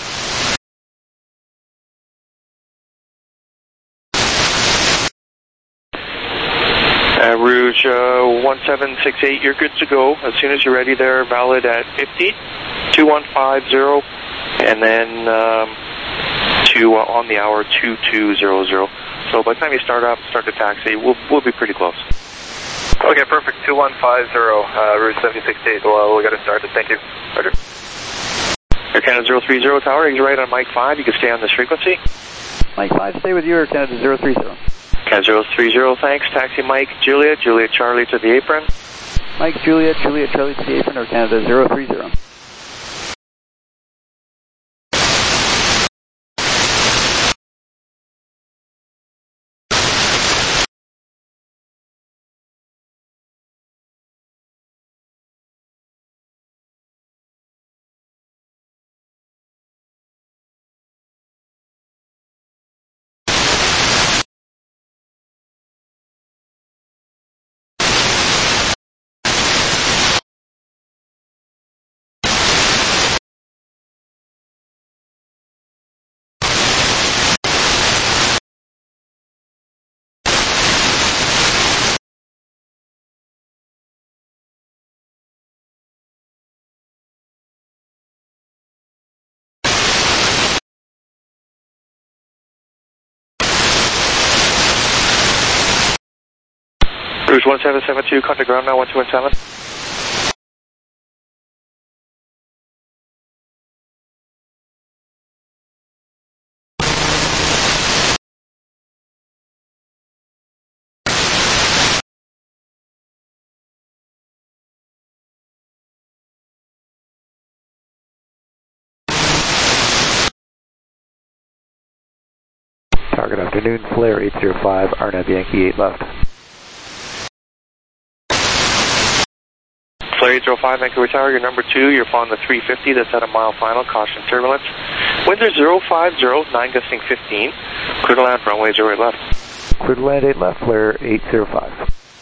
Uh, Rouge uh, one seven six eight, you're good to go. As soon as you're ready there, valid at fifty, two one five zero, and then um, to uh, on the hour two two zero zero. So by the time you start up, start the taxi, we'll, we'll be pretty close. Okay, perfect. two one five zero, uh, Route seventy sixty-eight. Well, we got to start it. Thank you. Roger. Air Canada zero three zero Tower, exit right on Mike five. You can stay on this frequency. Mike five, stay with you, Air Canada zero three zero. Canada zero three zero, thanks. Taxi Mike Juliet, Juliet Charlie to the apron. Mike Juliet, Juliet Charlie to the apron, Air Canada zero three zero. Rouge one seven seven two, contact ground now, one two one seven. Target afternoon, flare eight zero five, R N A V Yankee eight left. Flare eight zero five, Vancouver Tower, you're number two, you're following the three fifty, that's at a mile final, caution turbulence. Winds are zero five zero, nine gusting fifteen, clear to land, runway zero eight left. Clear to land eight left, flare eight zero five.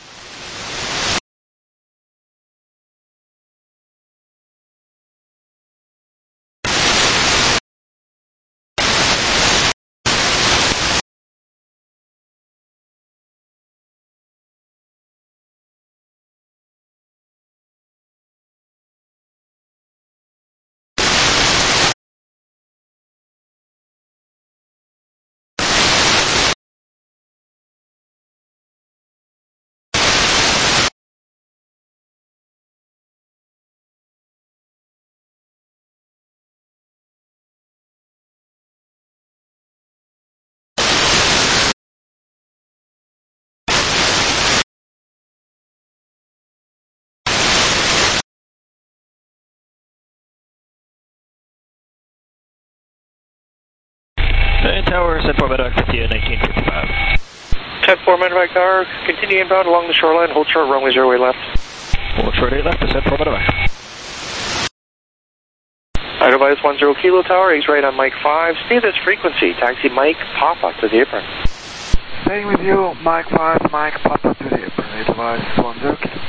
Main Tower, send four medevac to nineteen fifty-five. ten four medevac tower, continue inbound along the shoreline, hold short, runway zero eight left. Hold short eight left, descend four medevac. Idlevice one zero kilo tower, eggs right on Mike five, stay this frequency, taxi Mike Papa to the apron. Staying with you, Mike five, Mike Papa to the apron, Idlevice one zero kilo.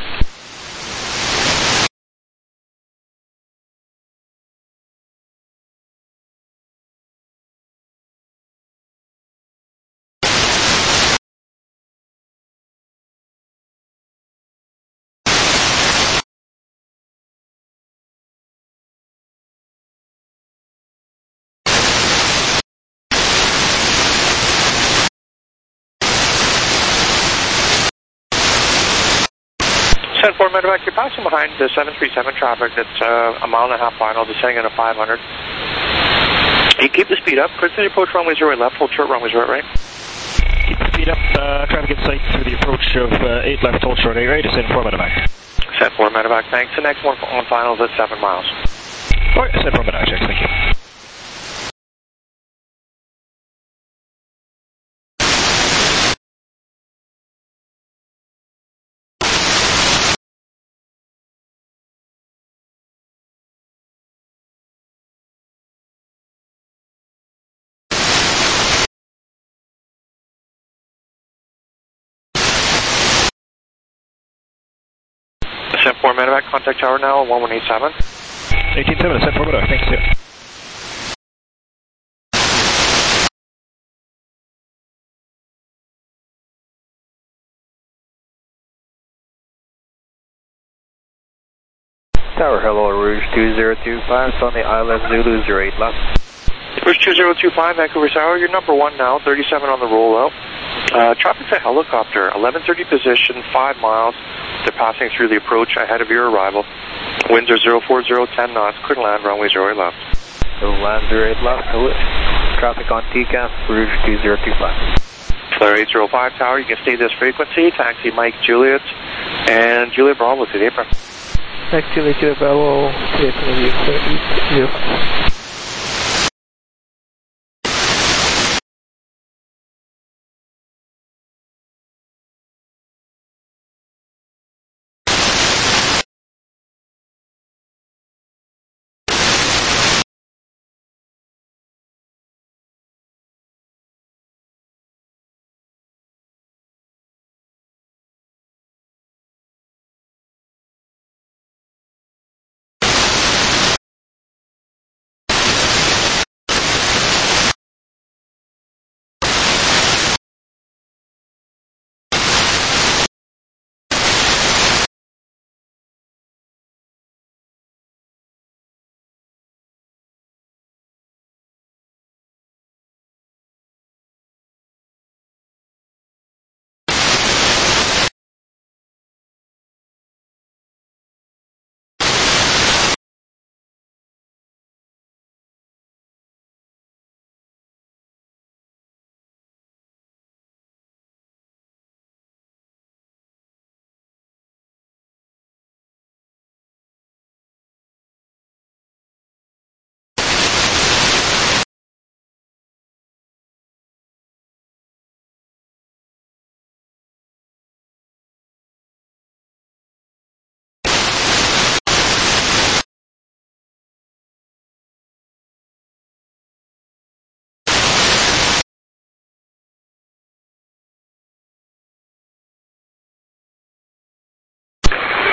ten four medevac, you're passing behind the seven three seven traffic that's uh, a mile and a half final, descending at a five hundred. You keep the speed up, quickly approach runway zero eight left, hold short runway zero eight right. Keep the speed up, uh, traffic in sight through the approach of uh, eight left, hold short eight right, descend four medevac. Set four medevac, thanks. The next one on finals at seven miles. Alright, descend four medevac, check, thank you. Descent four medevac, contact tower now, one one eight seven. eighteen seven, descent four medevac, thanks, yeah. Tower, hello, Rouge two zero two five, it's on the I L S Zulu zero eight left. Rouge two zero two five, Vancouver Tower, you're number one now, thirty-seven on the rollout. Uh, traffic's a helicopter, eleven thirty position, five miles. They're passing through the approach ahead of your arrival. Winds are zero four zero, ten knots, clear to land, runway zero eight left. So land zero eight left, traffic on T C A F, Rouge two zero two five. Flare eight zero five tower, you can stay this frequency, taxi Mike Juliet, and Juliet Bravo to the apron. Next Juliet, Juliet Bravo, to the apron, eight zero five.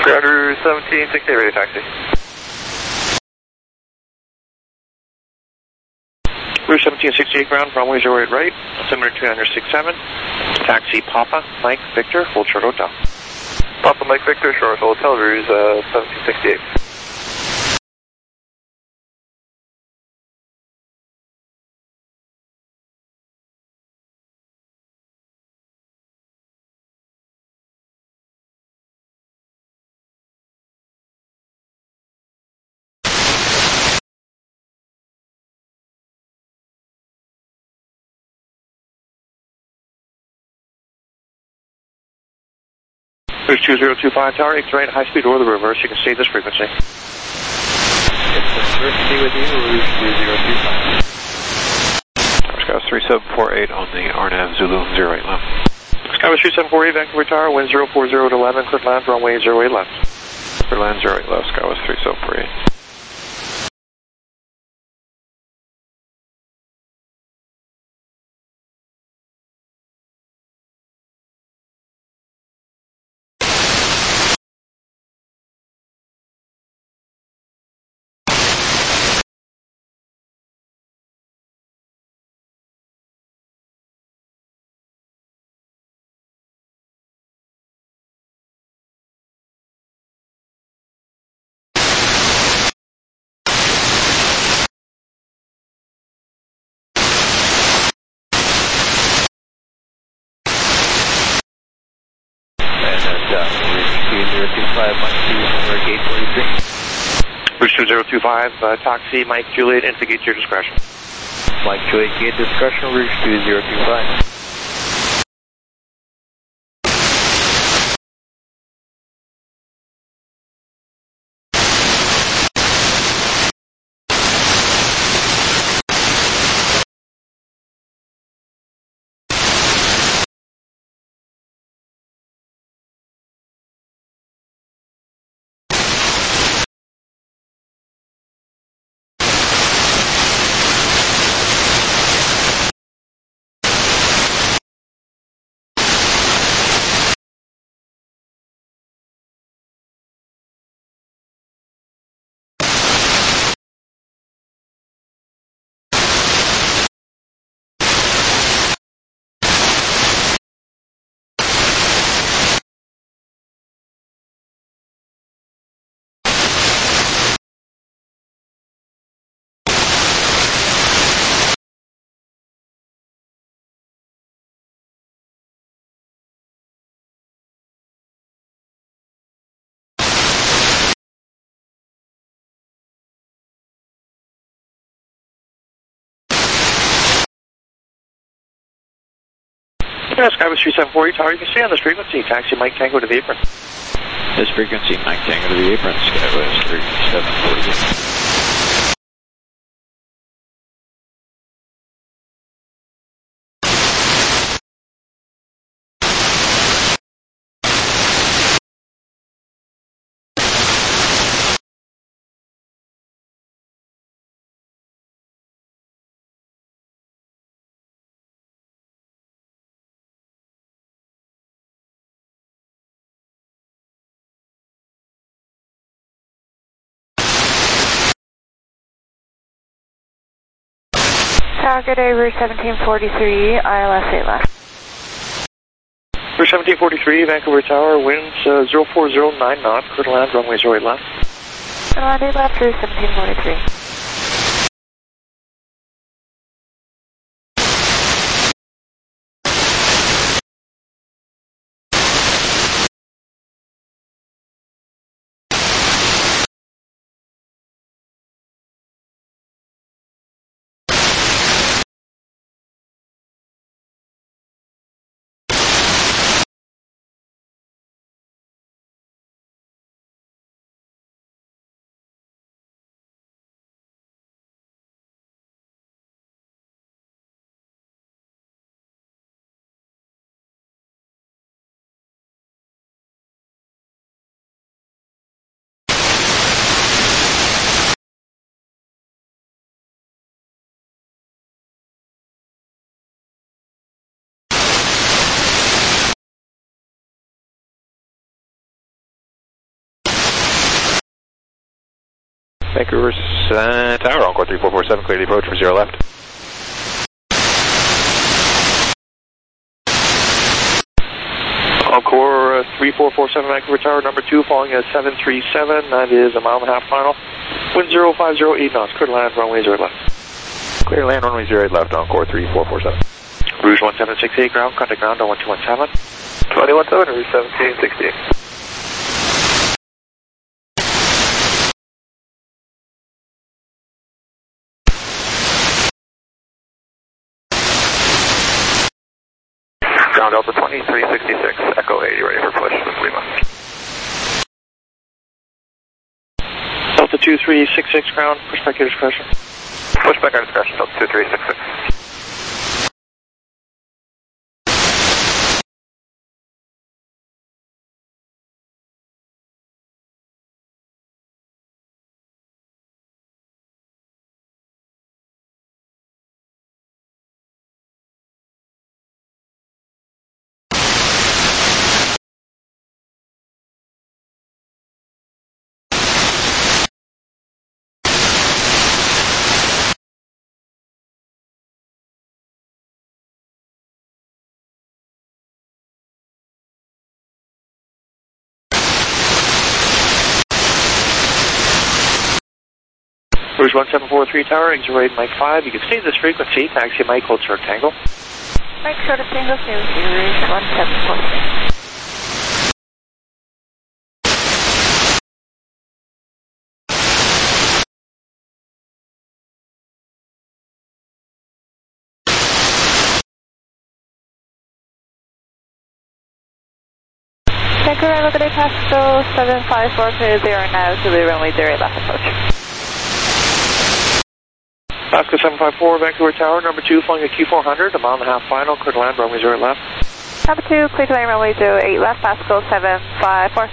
Ground Route seventeen sixty-eight, ready taxi. Route seventeen sixty-eight ground, runway zero eight right, altimeter two nine six seven, taxi Papa, Mike, Victor, hold short hotel. Papa Mike Victor, short hotel, Route uh, seventeen sixty-eight. Route two zero two five tower, exit right, high speed or the reverse, you can stay this frequency. Diversity with you, Route two zero two five. Skywas three seven four eight on the R N A V Zulu zero eight left. Skywas three seven four eight, Vancouver Tower, wind zero four zero to eleven, clear land, runway zero eight left. Clear land zero eight left, Skywas three seven four eight. Route two zero two five, uh, taxi, Mike Juliet, into gate to your discretion. Mike Juliet, gate discretion, Route two zero two five. Yeah, Skyway three seven four eight tower, you can stay on this frequency, taxi Mike Tango to the apron. This frequency, Mike Tango to the apron, Skyway three seven four eight. Tower, good day, Route seventeen forty-three, I L S eight left. Route seventeen forty-three, Vancouver Tower, winds uh, zero four zero nine knot, clear to land, runway zero eight left. Clear to land eight left, Route seventeen forty-three. Vancouver uh, Tower, Encore three four four seven, clear the approach for zero left. Encore uh, three four four seven, Vancouver Tower, number two, following at seven three seven. That is a mile and a half final. Wind zero five zero eight knots, clear to land, runway zero left. Clear land, runway zero eight left, Encore three four four seven. Rouge one seven six eight, ground, contact ground on one two one seven. twenty one seven, Rouge seventeen sixty-eight. Ground Delta twenty-three sixty-six, Echo eighty, ready for push with Lima. Delta two three six six, ground, push back your discretion. Push back our discretion, Delta two three six six. Rouge one seven four three Tower, exit right Mike five. You can stay at this frequency, taxi Mike, hold short tangle. Mike short of tango, stay with you, Rouge one seven four three. Vancouver, look at a Pasco seven five four clear zero now to the runway zero left approach. Pasco seven five four, Vancouver Tower, number two, flying a Q four hundred, a mile and a half final, clear to land, runway zero left. Number two, clear to land, runway zero eight left, Pasco seven five four.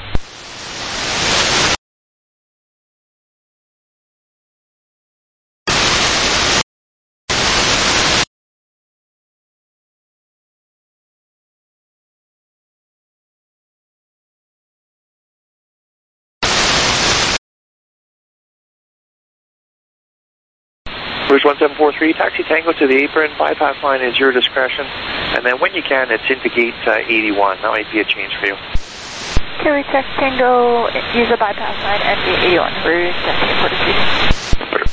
Rouge one seven four three, taxi Tango to the apron, bypass line is your discretion, and then when you can, it's into gate uh, eighty-one. That might be a change for you. Can we check Tango, use the bypass line at gate eighty-one, Rouge seventeen forty-three.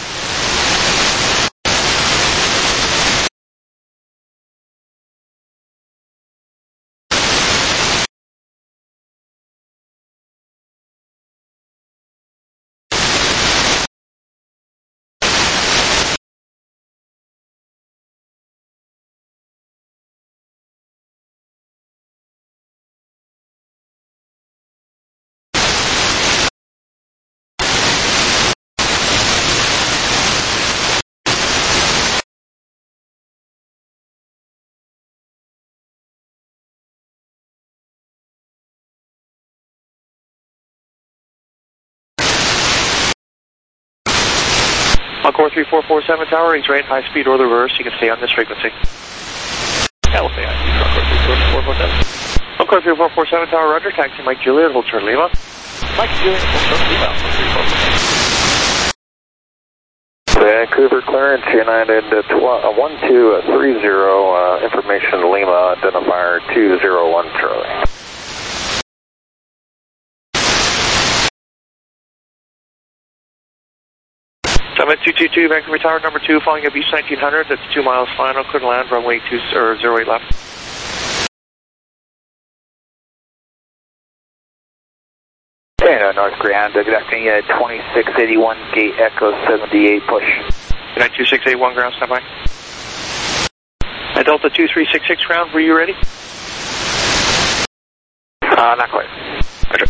Encore three four four seven Tower, exit right, high speed or the reverse. You can stay on this frequency. Yeah, we'll stay on Encore three four four seven. Encore three four four seven Tower, roger, taxi Mike Juliet, hold short Lima. Mike Juliet, hold short Lima, three four four seven. Vancouver clearance, United uh, one two three zero, uh, information Lima, identifier two zero one Charlie. seven two two two, Vancouver Tower, number two, following a Beach nineteen hundred, that's two miles final, clear to land, runway two, or zero eight left. Okay, uh, North Grand, uh, connecting uh, twenty-six eighty-one, gate Echo seventy-eight, push. nine two six eight one, ground, standby. Uh, Delta two three six six, ground, were you ready? Uh, not quite. Roger.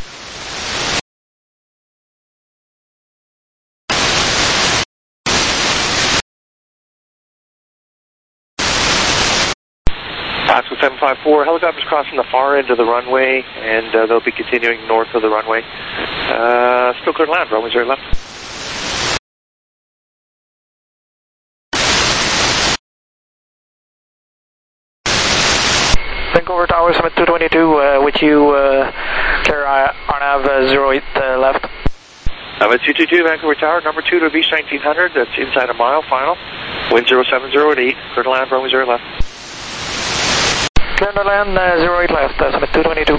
Pasco seven five four, helicopters crossing the far end of the runway, and uh, they'll be continuing north of the runway. Uh, still clear to land, runway zero left. Vancouver Tower, Summit two twenty-two, uh, with you, uh, clear Arnav uh, zero eight uh, left. I'm at two two two Vancouver Tower, number two to Beach nineteen hundred, that's inside a mile, final. Wind zero seven zero at eight, clear to land, runway zero left. Clear to land, uh, zero eight left, uh, Summit two twenty-two.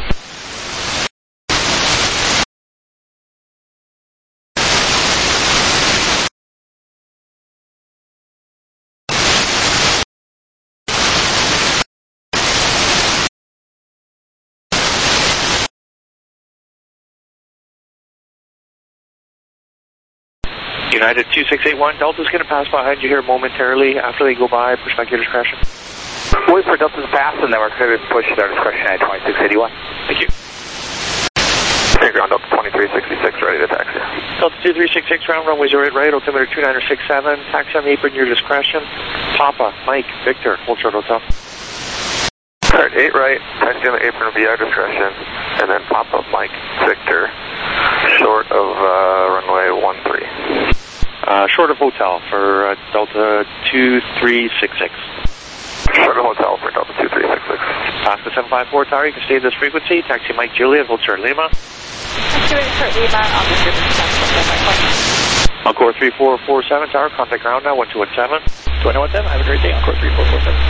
United two six eight one, Delta's going to pass behind you here momentarily. After they go by, push back your discretion. Wait for Delta's pass, and then we're going to push our discretion at twenty-six eighty-one. Thank you. Take ground Delta twenty-three sixty-six, ready to taxi. Delta two three six six, round runway zero eight right, altimeter two niner six seven, taxi on the apron, your discretion. Papa, Mike, Victor, hold short hotel. Alright, eight right, taxi on the apron will be our discretion, and then Papa, Mike, Victor, short of uh, runway one three. Uh, short of hotel for uh, Delta two three six six. Short of hotel for Delta two three six six. Pass the seven five four tower, you can stay at this frequency. Taxi Mike Juliet, hold short Lima. Taxi short Lima, on the frequency seven five four. Encore three four four seven tower, contact ground now, one two one seven. two one one seven, have a great day, Encore three four four seven.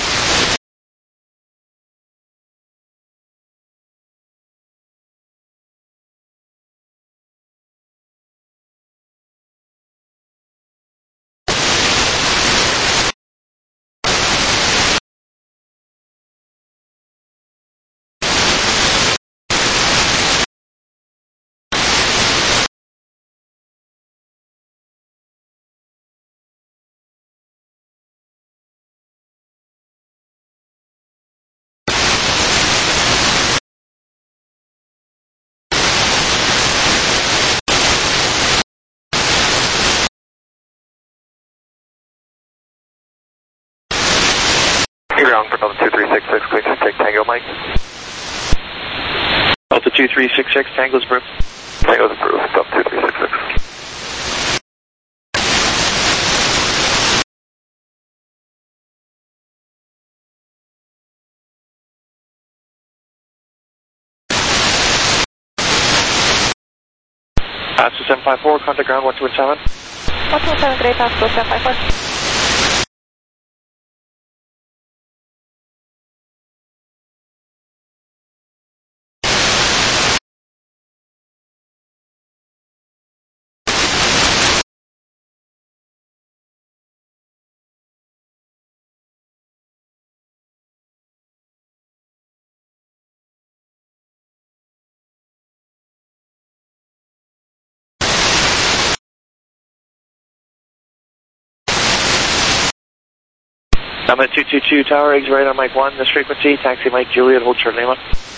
Ground for Delta two three six six, please just take Tango Mike. Delta two three six six, Tango's approved. Tango's approved, Delta two three six six. Pass to seven five four, contact ground one two one seven. one two one seven, great, pass to seven five four. I'm at two two two tower, eggs right on Mike one, this frequency. Taxi Mike Juliet, hold short Lima.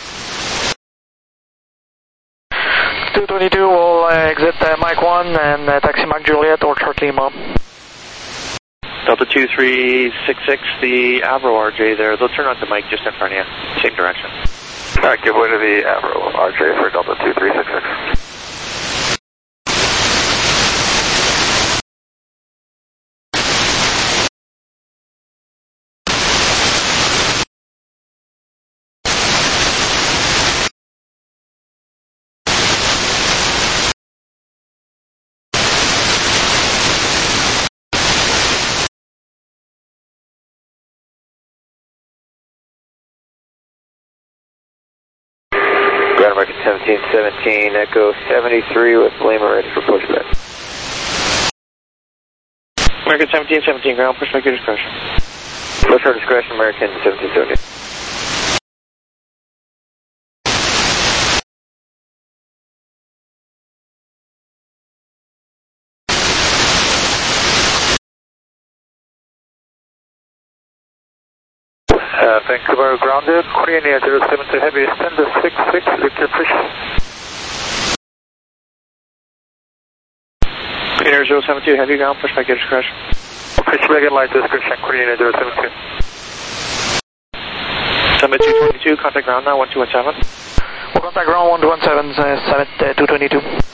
two twenty-two will uh, exit uh, Mike one and uh, taxi Mike Juliet, hold short Lima. Delta two three six six, the Avro R J there. They'll turn on to Mike just in front of you. Same direction. Alright, give way to the Avro R J for Delta two three six six. Grand American seventeen seventeen, Echo seventy-three with Lima ready for pushback. American seventeen seventeen, ground, push back your discretion. Push our discretion, American seventeen seventeen. Uh, Vancouver grounded, Korean zero seven two heavy, extend the six six, Victor push. Korean zero seven two, heavy ground, push back your discretion. Push back at light discretion, Korean zero seven two. Summit two twenty-two, contact ground now, one two one seven. We'll contact ground one two one seven, uh, Summit uh, two twenty-two.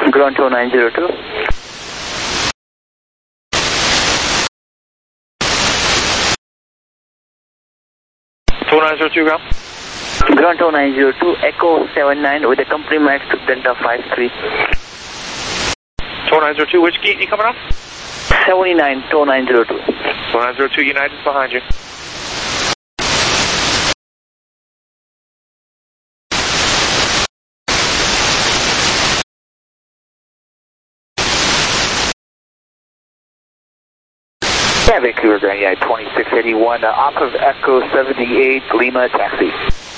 Ground two nine zero two. two nine zero two, ground. Ground two nine zero two, Echo seven nine with a company max to Delta five three. two nine zero two, which gate are you coming off? seventy-nine, two nine zero two. two nine zero two, United's behind you. Yeah, Vancouver Grand United twenty-six eighty-one, uh, off of Echo seventy-eight, Lima, taxi.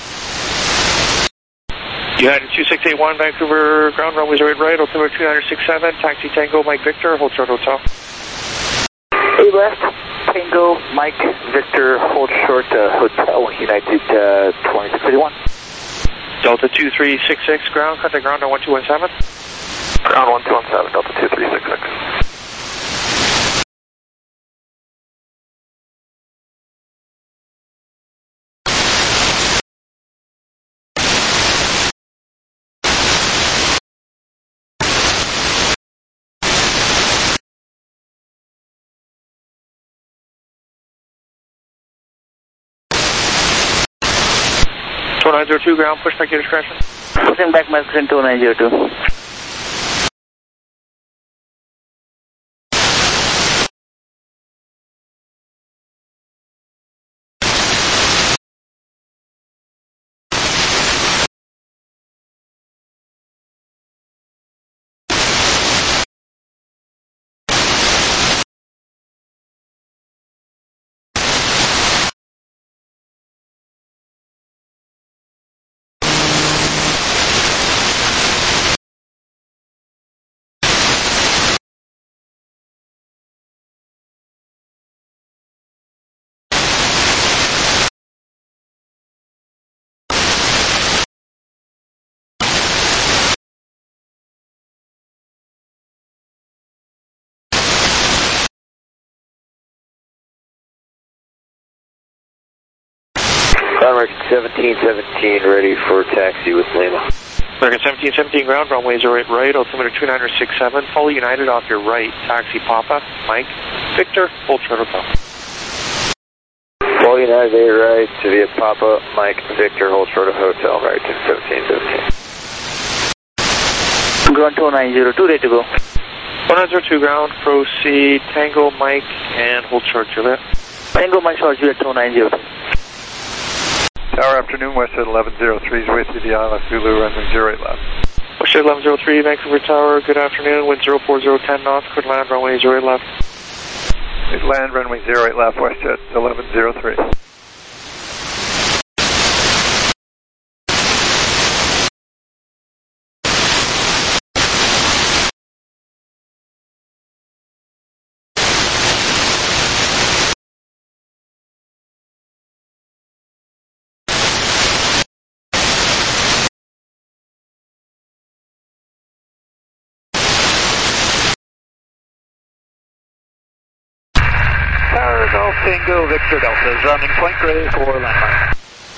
United two six eight one, Vancouver ground, runway zero eight right, altimeter two nine six seven, taxi Tango, Mike Victor, hold short hotel. eight left, Tango, Mike Victor, hold short uh, hotel, United uh, twenty-six eighty-one. Delta two three six six, ground, contact ground on one two one seven. Ground one two one seven, Delta two three six six. two nine zero two, ground, push back your discretion. Pushing back my screen two nine zero two. American seventeen seventeen, ready for taxi with Lima. American seventeen seventeen, ground, runway zero eight right, altimeter two nine six seven, follow United off your right, taxi Papa, Mike Victor, hold short hotel. Follow United eight right, to via Papa, Mike Victor, hold short of hotel, American seventeen seventeen. Ground two nine zero two, ready to go. one nine zero two, ground, proceed, Tango, Mike, and hold short, Juliet. Tango, Mike, short, Juliet, two nine zero two. Tower afternoon, Westjet eleven oh three is with you, the I L S Zulu, runway zero eight left. Westjet eleven oh three, Vancouver Tower, good afternoon, wind zero four zero ten knots, could land runway zero eight left. Please land runway zero eight left, Westjet eleven oh three. Tower Golf Tango Victor Delta is running point gray for landmark.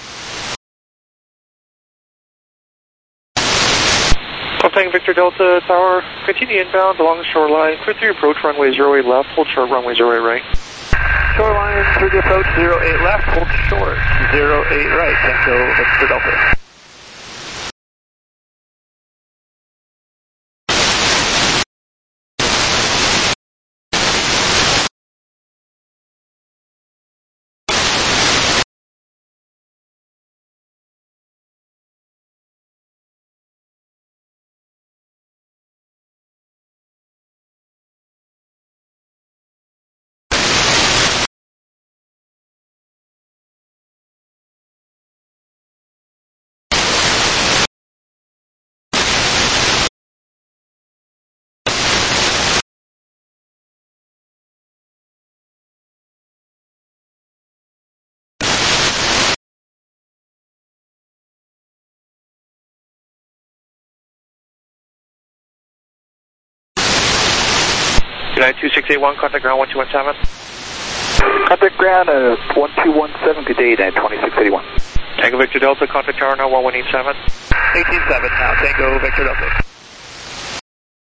Golf Tango Victor Delta Tower, continue inbound along the shoreline, clear through approach runway zero eight left, hold short runway zero eight right. Shoreline through the approach zero eight left, hold short zero eight right, Tango Victor Delta. United two six eight one, contact ground one two one seven. Contact ground uh, one two one seven, good day, United twenty-six eighty-one. Tango Victor Delta, contact tower now one one eight seven. eighteen seven now, Tango Victor Delta.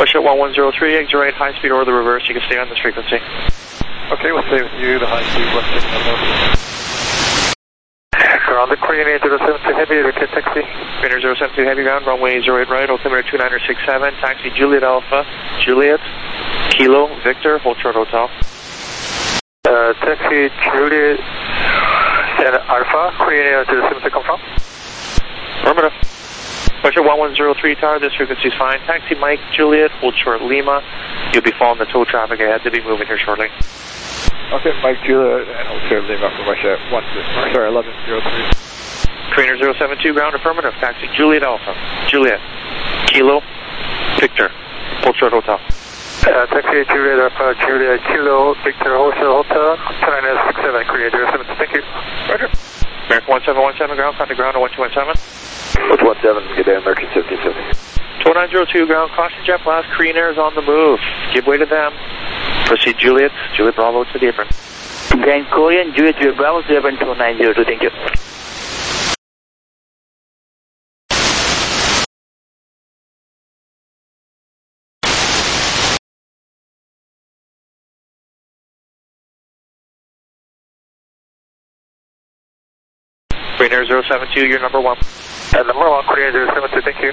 Push it one one zero three, exit right, high speed or the reverse. You can stay on this frequency. Okay, we'll stay with you, the high speed, one six one. Ground the Korean eight zero seven two Heavy, return taxi. Korean zero seven two Heavy ground, runway zero eight right, altimeter two niner six seven, taxi Juliet Alpha, Juliet, Kilo, Victor, hold short hotel. Uh, taxi Juliet and Alpha, Korean eight zero seven two confirm. Affirmative. Push it one one zero three tower, this frequency is fine. Taxi Mike, Juliet, hold short Lima. You'll be following the tow traffic ahead, they'll be moving here shortly. Okay, Mike, Juliet, and hold short Lima for Russia, one, sorry, eleven zero three. Korean zero seven two ground, affirmative. Taxi Juliet Alpha, Juliet, Kilo, Victor, hold short hotel. Uh, taxi Juliet Alpha, Juliet, Kilo, Victor, hold short hotel, two niner six seven, Korean zero seven two, thank you. Roger. American one seven one seven ground, contact ground on one two one seven. one two one seven, good day, American seventeen seventy. two nine zero two ground, caution jet blast, Korean Air is on the move. Give way to them. Proceed Juliet, Juliet Bravo to the apron. Grand Korean, Juliet, Juliet Bravo, seven two nine zero two, thank you. Korean Air zero seven two, you're number one. Uh, number one, Korean zero seven two, thank you.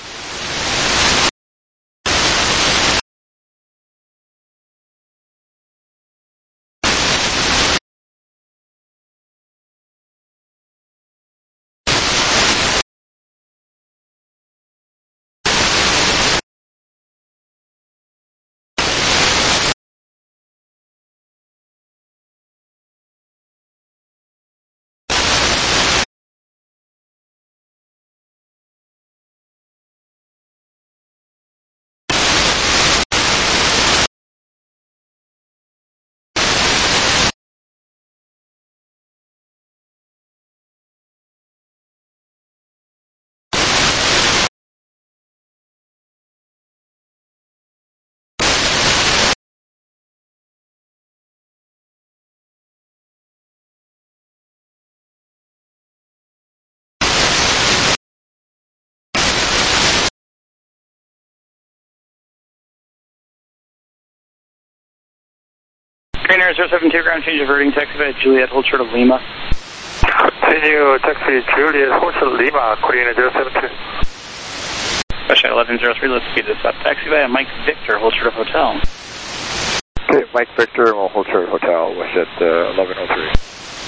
Korean Air zero seven two ground, change diverting, taxi by Juliet, hold short of Lima. Continue, taxi Juliet, hold short of Lima, Korean zero seven two. Russia eleven zero three, let's speed this up. Taxi by Mike Victor, hold short of hotel. Okay, Mike Victor, and we'll hold short of hotel, wish at uh, eleven oh three.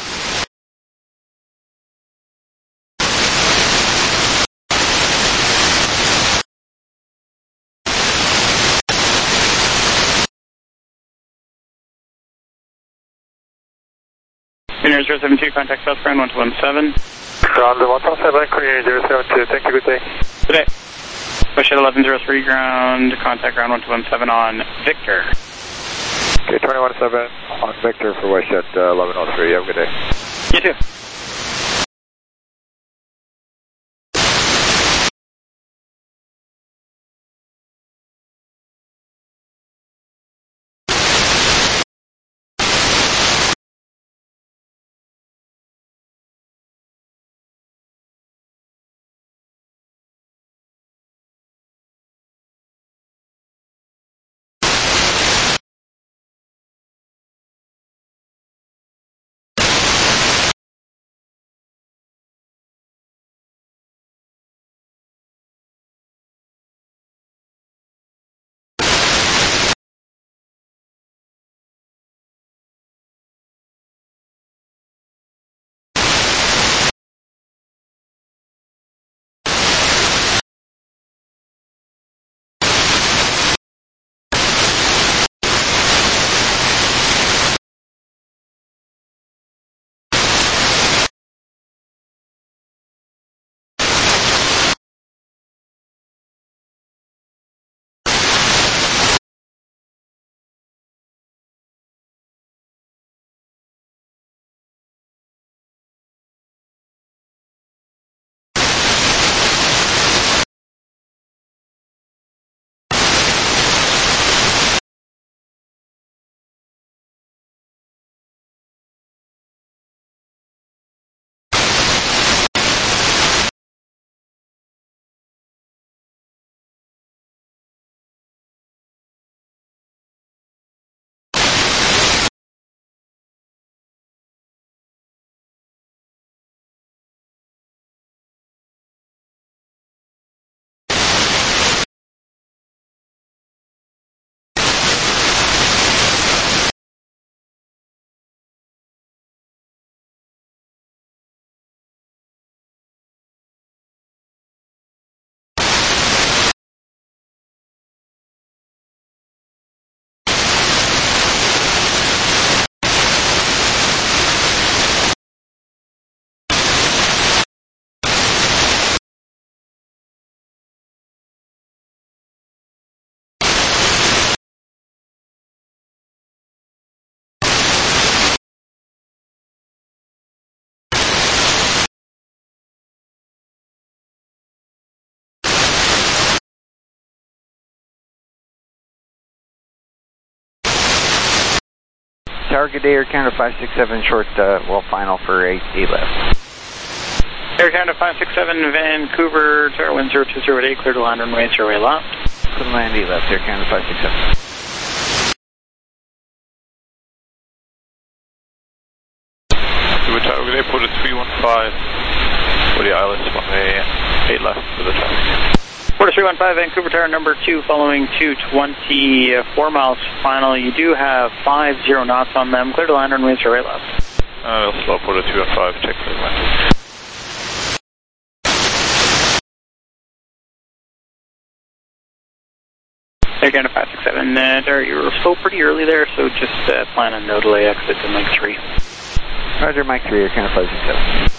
Korean zero seven two, contact southbound one two one seven. Ground one two one seven, Korean zero seven two, thank you, good day. Good day. Push at eleven zero three ground, contact ground one two one seven on Victor. Okay, twenty-one seven on Victor for wish at uh, eleven oh three, have a good day. You too. Tower, good day, Air Canada five six seven, short, uh, well, final for eight, eight left. Air Canada five six seven, Vancouver, Tower, wind zero two zero eight, clear to land runway zero eight left. Clear to land eight left, Air Canada five six seven. Vancouver Tower, good day, put a three one five for the I L S, runway eight left for the traffic. Porter three one five, Vancouver Tower, number two, following two twenty-four miles final. You do have five zero knots on them. Clear to land runway zero eight left. Uh, we'll slow Porter three one five, check for the land. Air Canada five six seven, uh, you were slow pretty early there, so just uh, plan on no delay exit to Mike three. Roger, Mike three, Air Canada five six seven.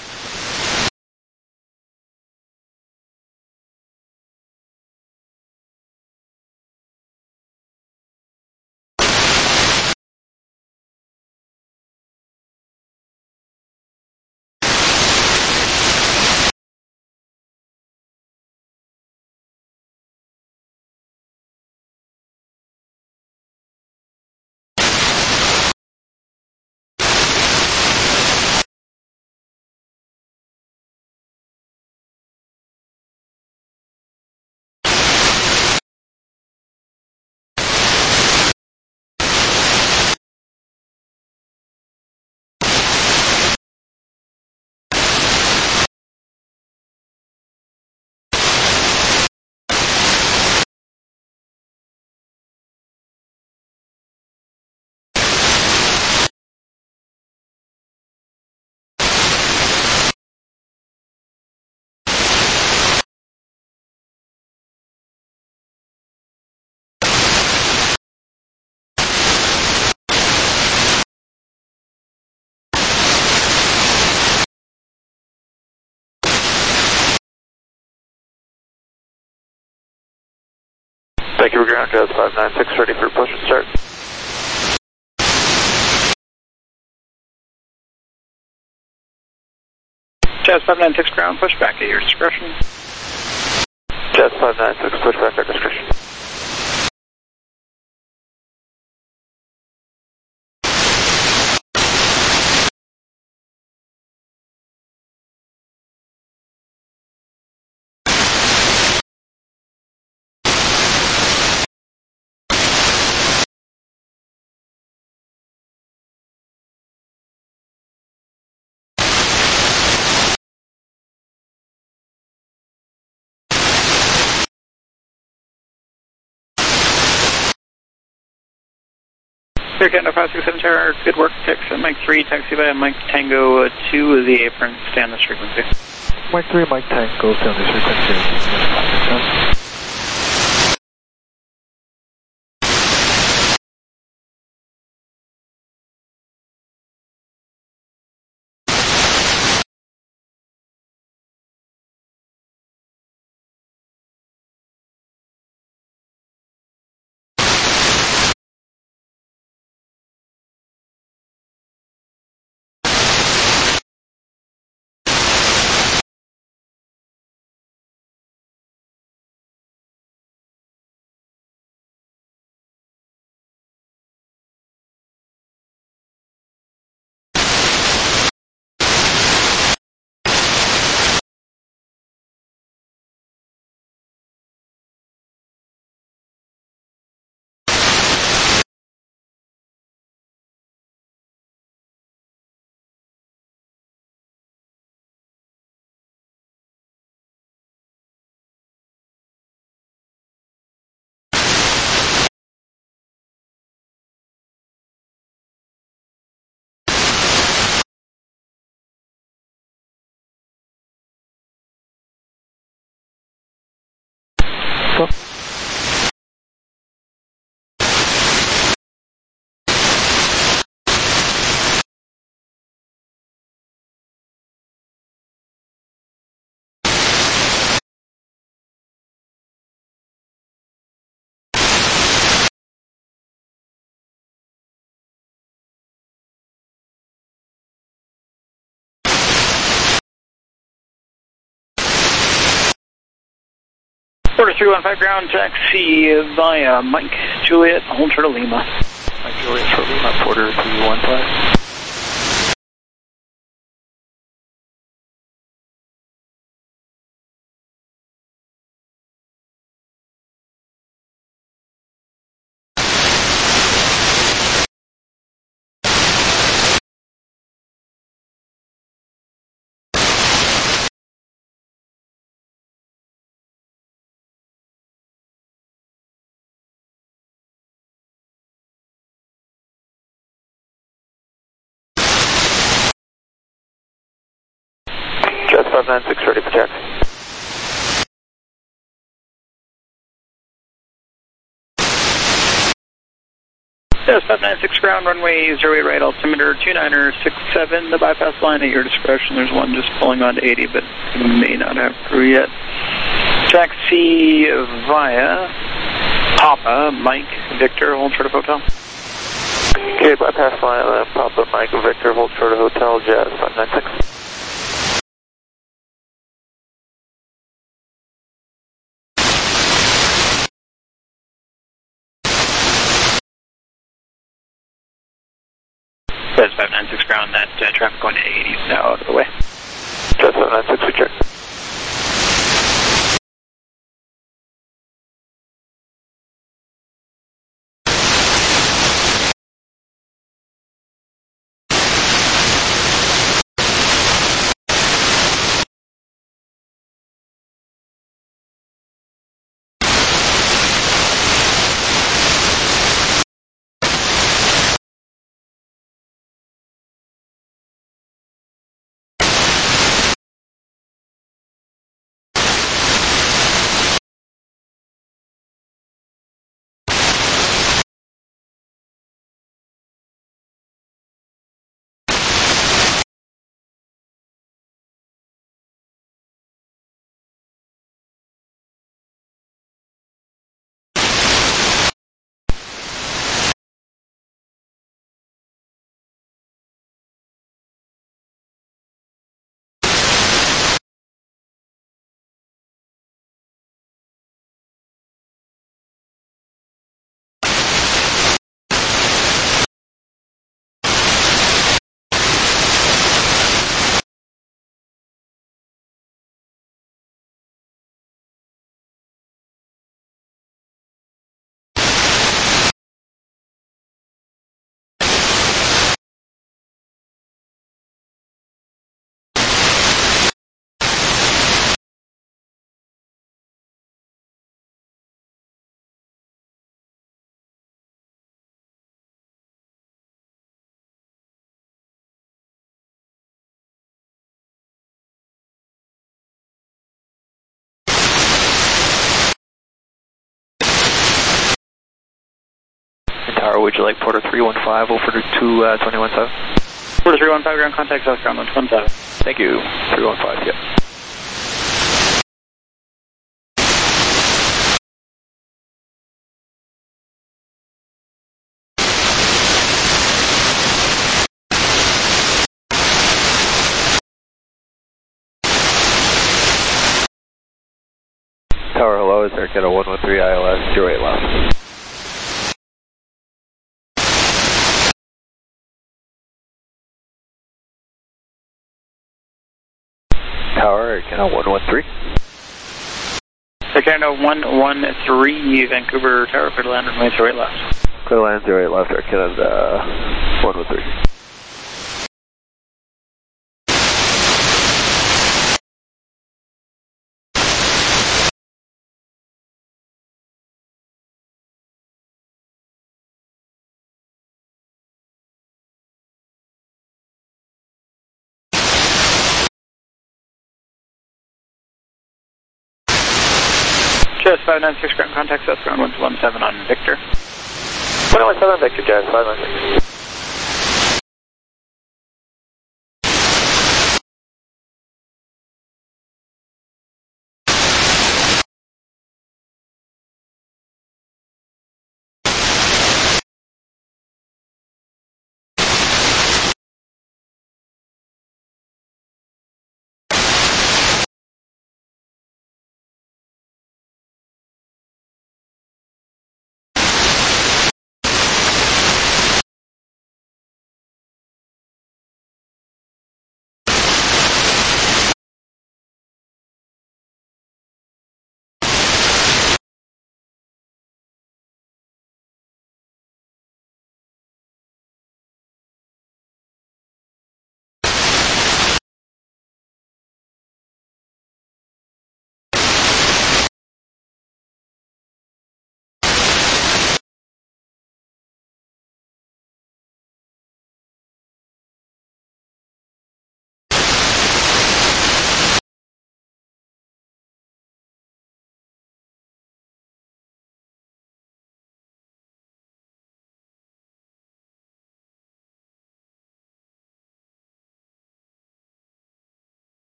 Vancouver ground, Jazz five nine six, ready for push and start. Jazz five nine six ground, push back at your discretion. Jazz five nine six, push back at discretion. Air Canada five six seven Tower, good work, taxi Mike three, taxi by Mike Tango uh, two of the apron, stay on this frequency. Mike three, Mike Tango, stay on this frequency. Porter three one five ground, taxi via Mike Juliet, hold Turtle Lima. Mike Juliet for Lima, Porter three one five. Jets five nine six ready for taxi. Jets five nine six ground, runway zero eight right, altimeter two niner six seven, the bypass line at your discretion. There's one just pulling on to eighty, but may not have crew yet. Taxi via Papa, Mike, Victor, hold short of hotel. Okay, bypass line, uh, Papa, Mike, Victor, hold short of hotel, Jets five nine six. Jets five nine six ground, that uh, traffic going to eighty is now out of the way. Jets five nine six, we check. Tower, would you like Porter three one five over to uh, two one seven? Porter three one five, ground contact, south ground one one seven. Thank you. three one five, yep. Tower, hello, is Air Canada one one three I L S, zero eight left. Tower, Air Canada one one three. Air Canada one one three, Vancouver Tower, clear to land runway zero eight left. Clear to land zero eight left, Air Canada one one three. Jets five nine six, ground contact, south ground one one seven on Victor. one one seven, Victor, Jets five nine six.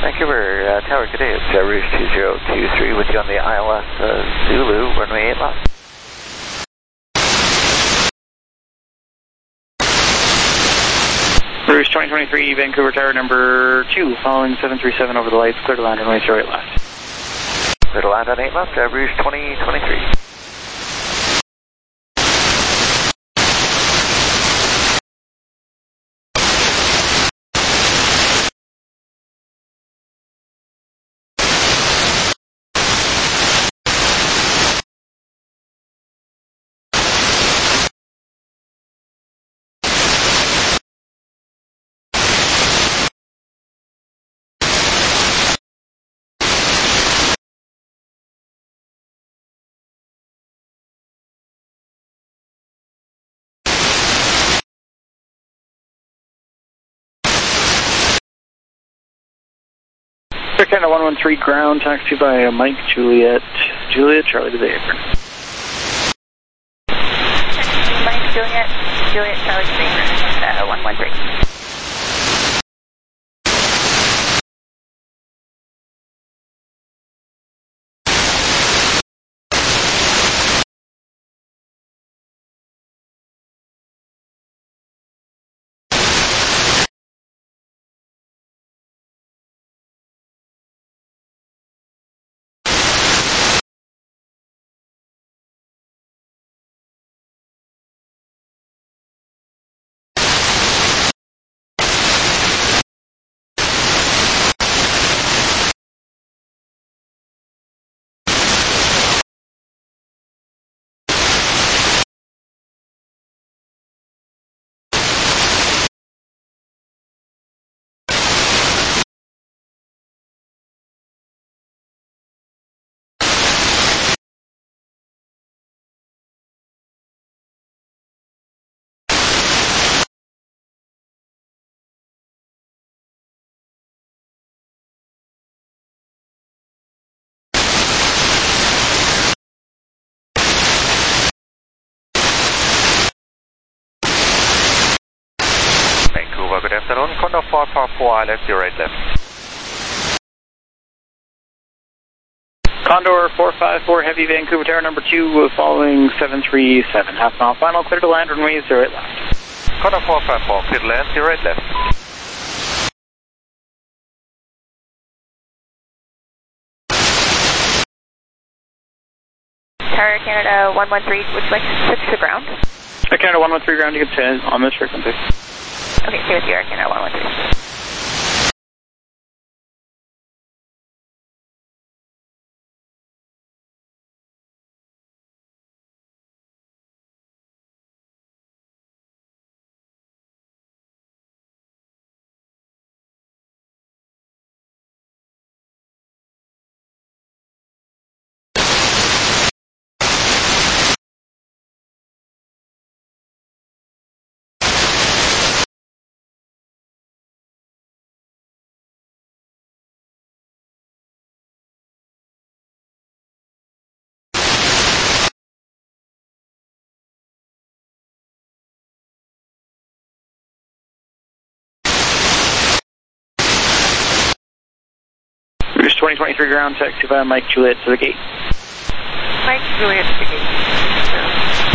Vancouver uh, Tower, good day. It's uh, Rouge two zero two three with you on the I L S uh, Zulu, runway eight left. Rouge twenty twenty-three, Vancouver Tower number two, following seven three seven over the lights, clear to land, runway zero eight left. Clear to land on eight left, uh, Rouge twenty twenty-three. Air Canada one one three ground, taxi by Mike Juliet, Juliet, Charlie to the apron. Mike Juliet, Juliet, Charlie to the apron, uh, one one three. Good afternoon, Condor four four four, I left you right left. Condor four five four, Heavy, Vancouver Tower number two, following seven three seven, half mile final, clear to land, runway zero eight left. Condor four five four, clear to land, zero eight left. Tower Canada one one three, would you like to switch to ground? Air Canada one one three ground, you can stay on this frequency. Okay, stay with you, Air Canada one one three. twenty twenty-three ground, taxi by Mike Juliet to the gate. Mike Juliet to the gate.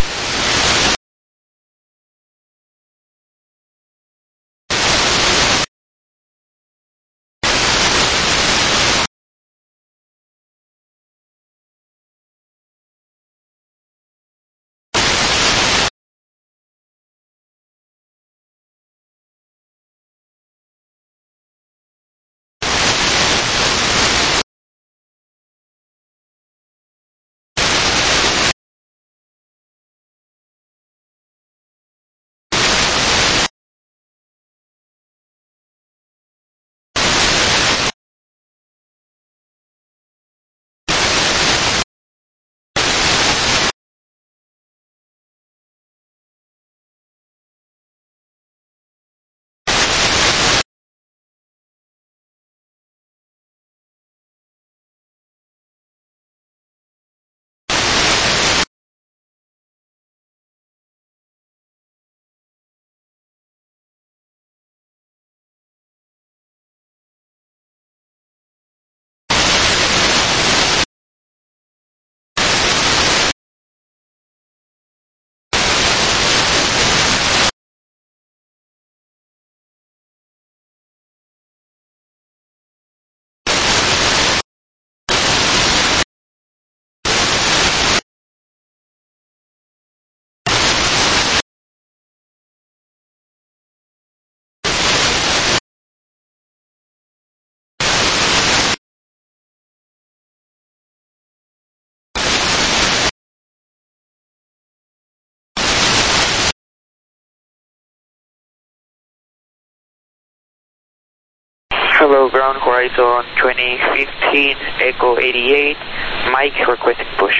Hello, ground horizon twenty fifteen, Echo eighty-eight, Mike requesting push.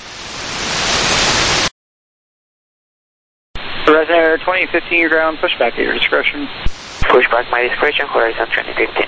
Horizon Air twenty fifteen, ground, pushback at your discretion. Pushback my discretion, horizon twenty fifteen.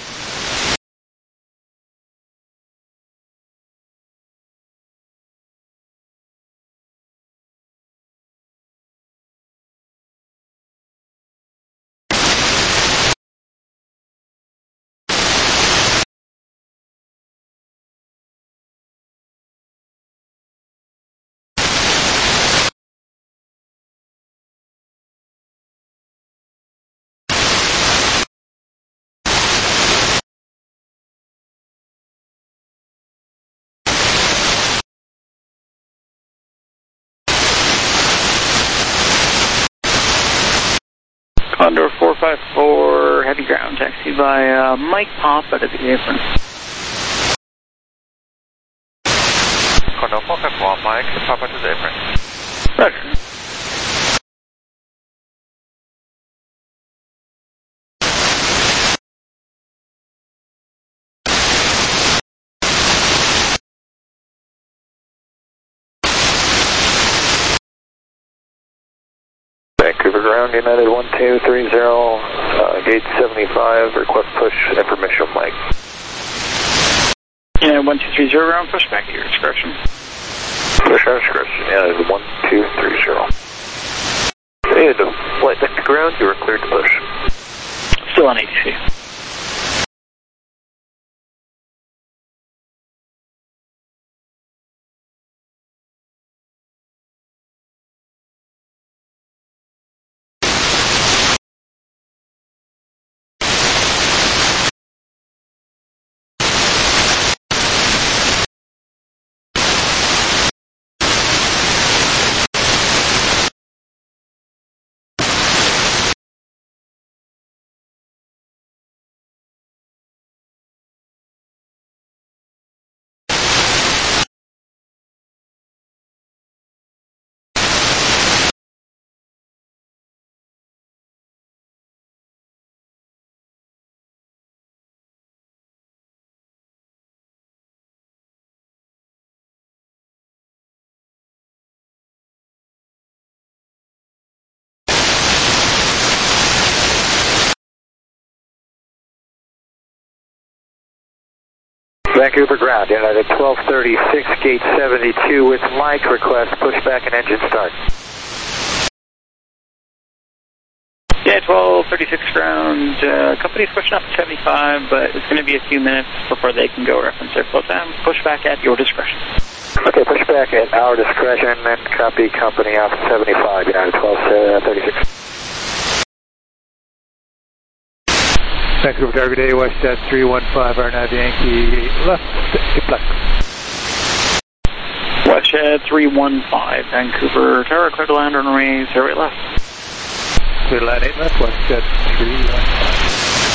Condor four five four, heavy ground, taxi by uh, Mike Papa to the apron. Condor four five four, Mike Papa to the apron. Roger. Vancouver ground, United one two three zero, uh, gate seventy-five, request push, information Mike. United one two three zero, ground, pushback at your discretion. Push our discretion, United one two three zero. Hey, the flight deck to ground, you are cleared to push. Still on A T C. Vancouver ground, United twelve thirty-six, gate seventy-two with Mike, request pushback and engine start. Yeah, twelve thirty-six ground, uh, company's pushing up to seventy-five, but it's going to be a few minutes before they can go reference their flow time. Pushback at your discretion. Okay, pushback at our discretion and copy company off seventy-five, United twelve thirty-six. Vancouver target A, West at three one five, R nine Yankee, left, get black. Westhead three one five, Vancouver Tower, clear to land, runway zero eight left. Clear to land eight left, Westhead three one five.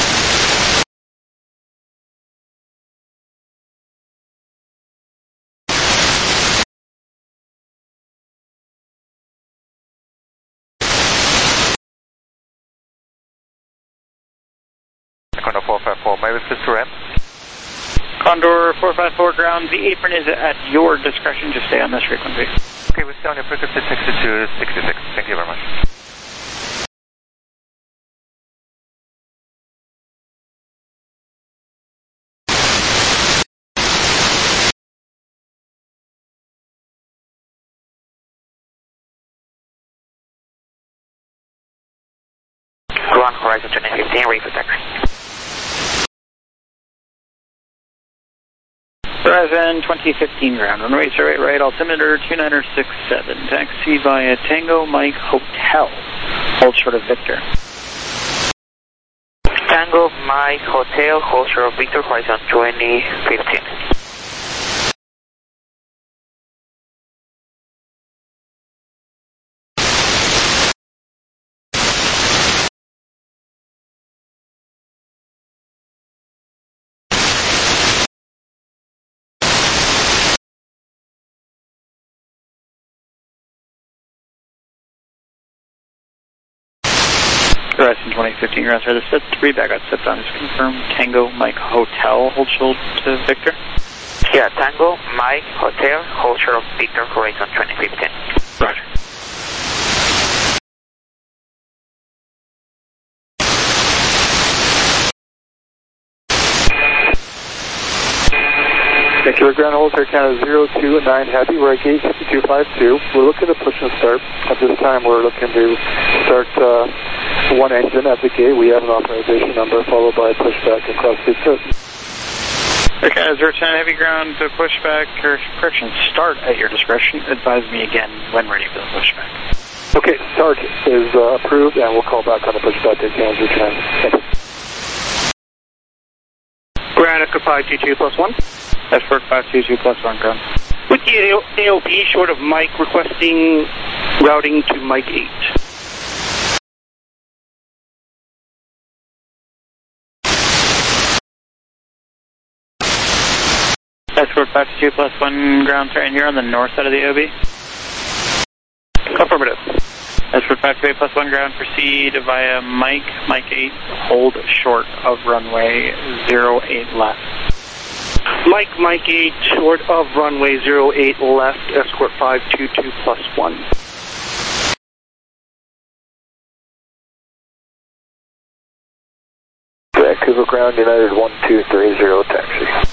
Condor four five four, may we please to ramp? Condor four five four ground, the apron is at your discretion, just stay on this frequency. Okay, we stay on your frequency sixty-two sixty-six, thank you very much. Ground horizon twenty fifteen, ready for taxi. Horizon twenty fifteen ground, runway zero eight right, altimeter two nine six seven, taxi via Tango Mike Hotel, hold short of Victor. Tango Mike Hotel, hold short of Victor, horizon twenty fifteen. Horizon twenty fifteen, ground sorry, the set three back out set down is confirmed. Tango Mike Hotel, hold short to Victor. Yeah, Tango Mike Hotel, hold short of Victor, Horizon twenty fifteen. Roger. Thank you. We're ground hold here, Canada zero two nine Happy, we're at gate fifty-two five two. We're looking to push and start. At this time, we're looking to start uh, one engine at the gate. We have an authorization number followed by pushback and cross gate start. Okay, zero ten Heavy ground to pushback or correction start at your discretion. Advise me again when ready for the pushback. Okay, start is uh, approved, and we'll call back on the pushback at Canada zero ten. Thank you. Ground occupied two two plus one. Escort five two two plus one, ground. With the A O P short of Mike requesting routing to Mike eight. Escort five two two plus one, ground sorry, and you're on the north side of the A O B? Affirmative. Escort five two eight plus one, ground, proceed via Mike, Mike eight, hold short of runway zero eight left. Mike, Mike eight, short of runway zero eight left, escort five two two plus one. Vancouver ground, United one two three zero, taxi.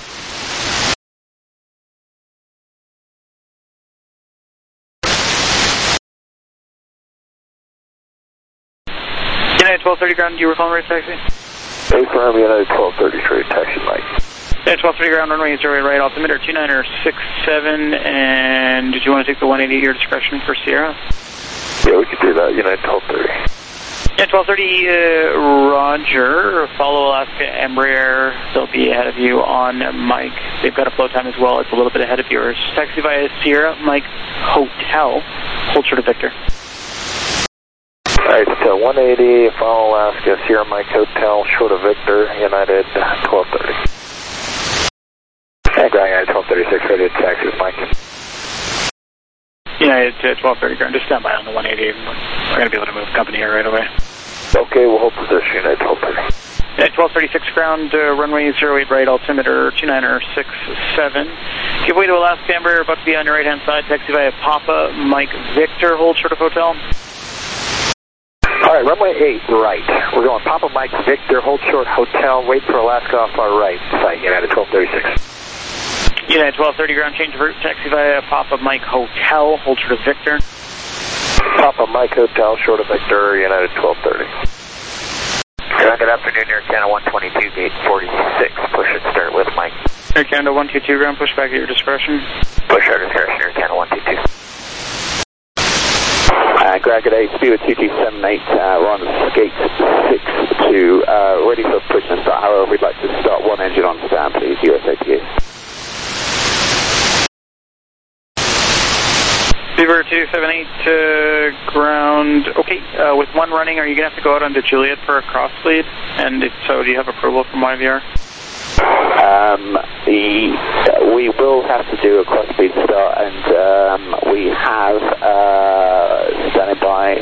United twelve thirty ground, you were calling right taxi? Affirm, United twelve thirty-three, taxi Mike. Yeah, twelve thirty ground, runway zero eight right, altimeter two niner six seven, and did you want to take the one eighty at your discretion for Sierra? Yeah, we could do that, United twelve thirty. Yeah, twelve thirty, uh, Roger, follow Alaska Embraer, they'll be ahead of you on Mike. They've got a flow time as well, it's a little bit ahead of yours. Taxi via Sierra, Mike Hotel, hold short of Victor. Alright, so one eighty, follow Alaska, Sierra Mike Hotel, short of Victor, United twelve thirty. Hey, ground, United twelve thirty-six, ready to taxi with Mike. United uh, twelve thirty ground, just stand by on the one eighty. We're going to be able to move company here right away. Okay, we'll hold position, United twelve thirty. United twelve thirty-six ground, uh, runway zero eight right, altimeter two niner six seven. Give way to Alaska Embraer, about to be on your right-hand side, taxi via Papa, Mike Victor, hold short of hotel. Alright, runway eight, right. We're going Papa Mike Victor, hold short hotel, wait for Alaska off our right, site, United twelve thirty-six. United twelve thirty ground, change of route, taxi via Papa Mike Hotel, hold short of Victor. Papa Mike Hotel, short of Victor, United twelve thirty. Good afternoon, Air Canada one twenty-two, gate forty-six, push and start with Mike. Air Canada one two two ground, push back at your discretion. Push our discretion, Air Canada one two two. Uh, Greg at eight, speed with two two seven eight, uh, we're on gate six two, uh, ready for push and start. However, we'd like to start one engine on stand, please, U S A T U. Beaver two seven eight, uh, ground, okay, uh, with one running, are you going to have to go out onto Juliet for a cross lead? And if so, do you have approval from Y V R? Um, the, uh, we will have to do a cross speed start, and um, we have uh, standing by.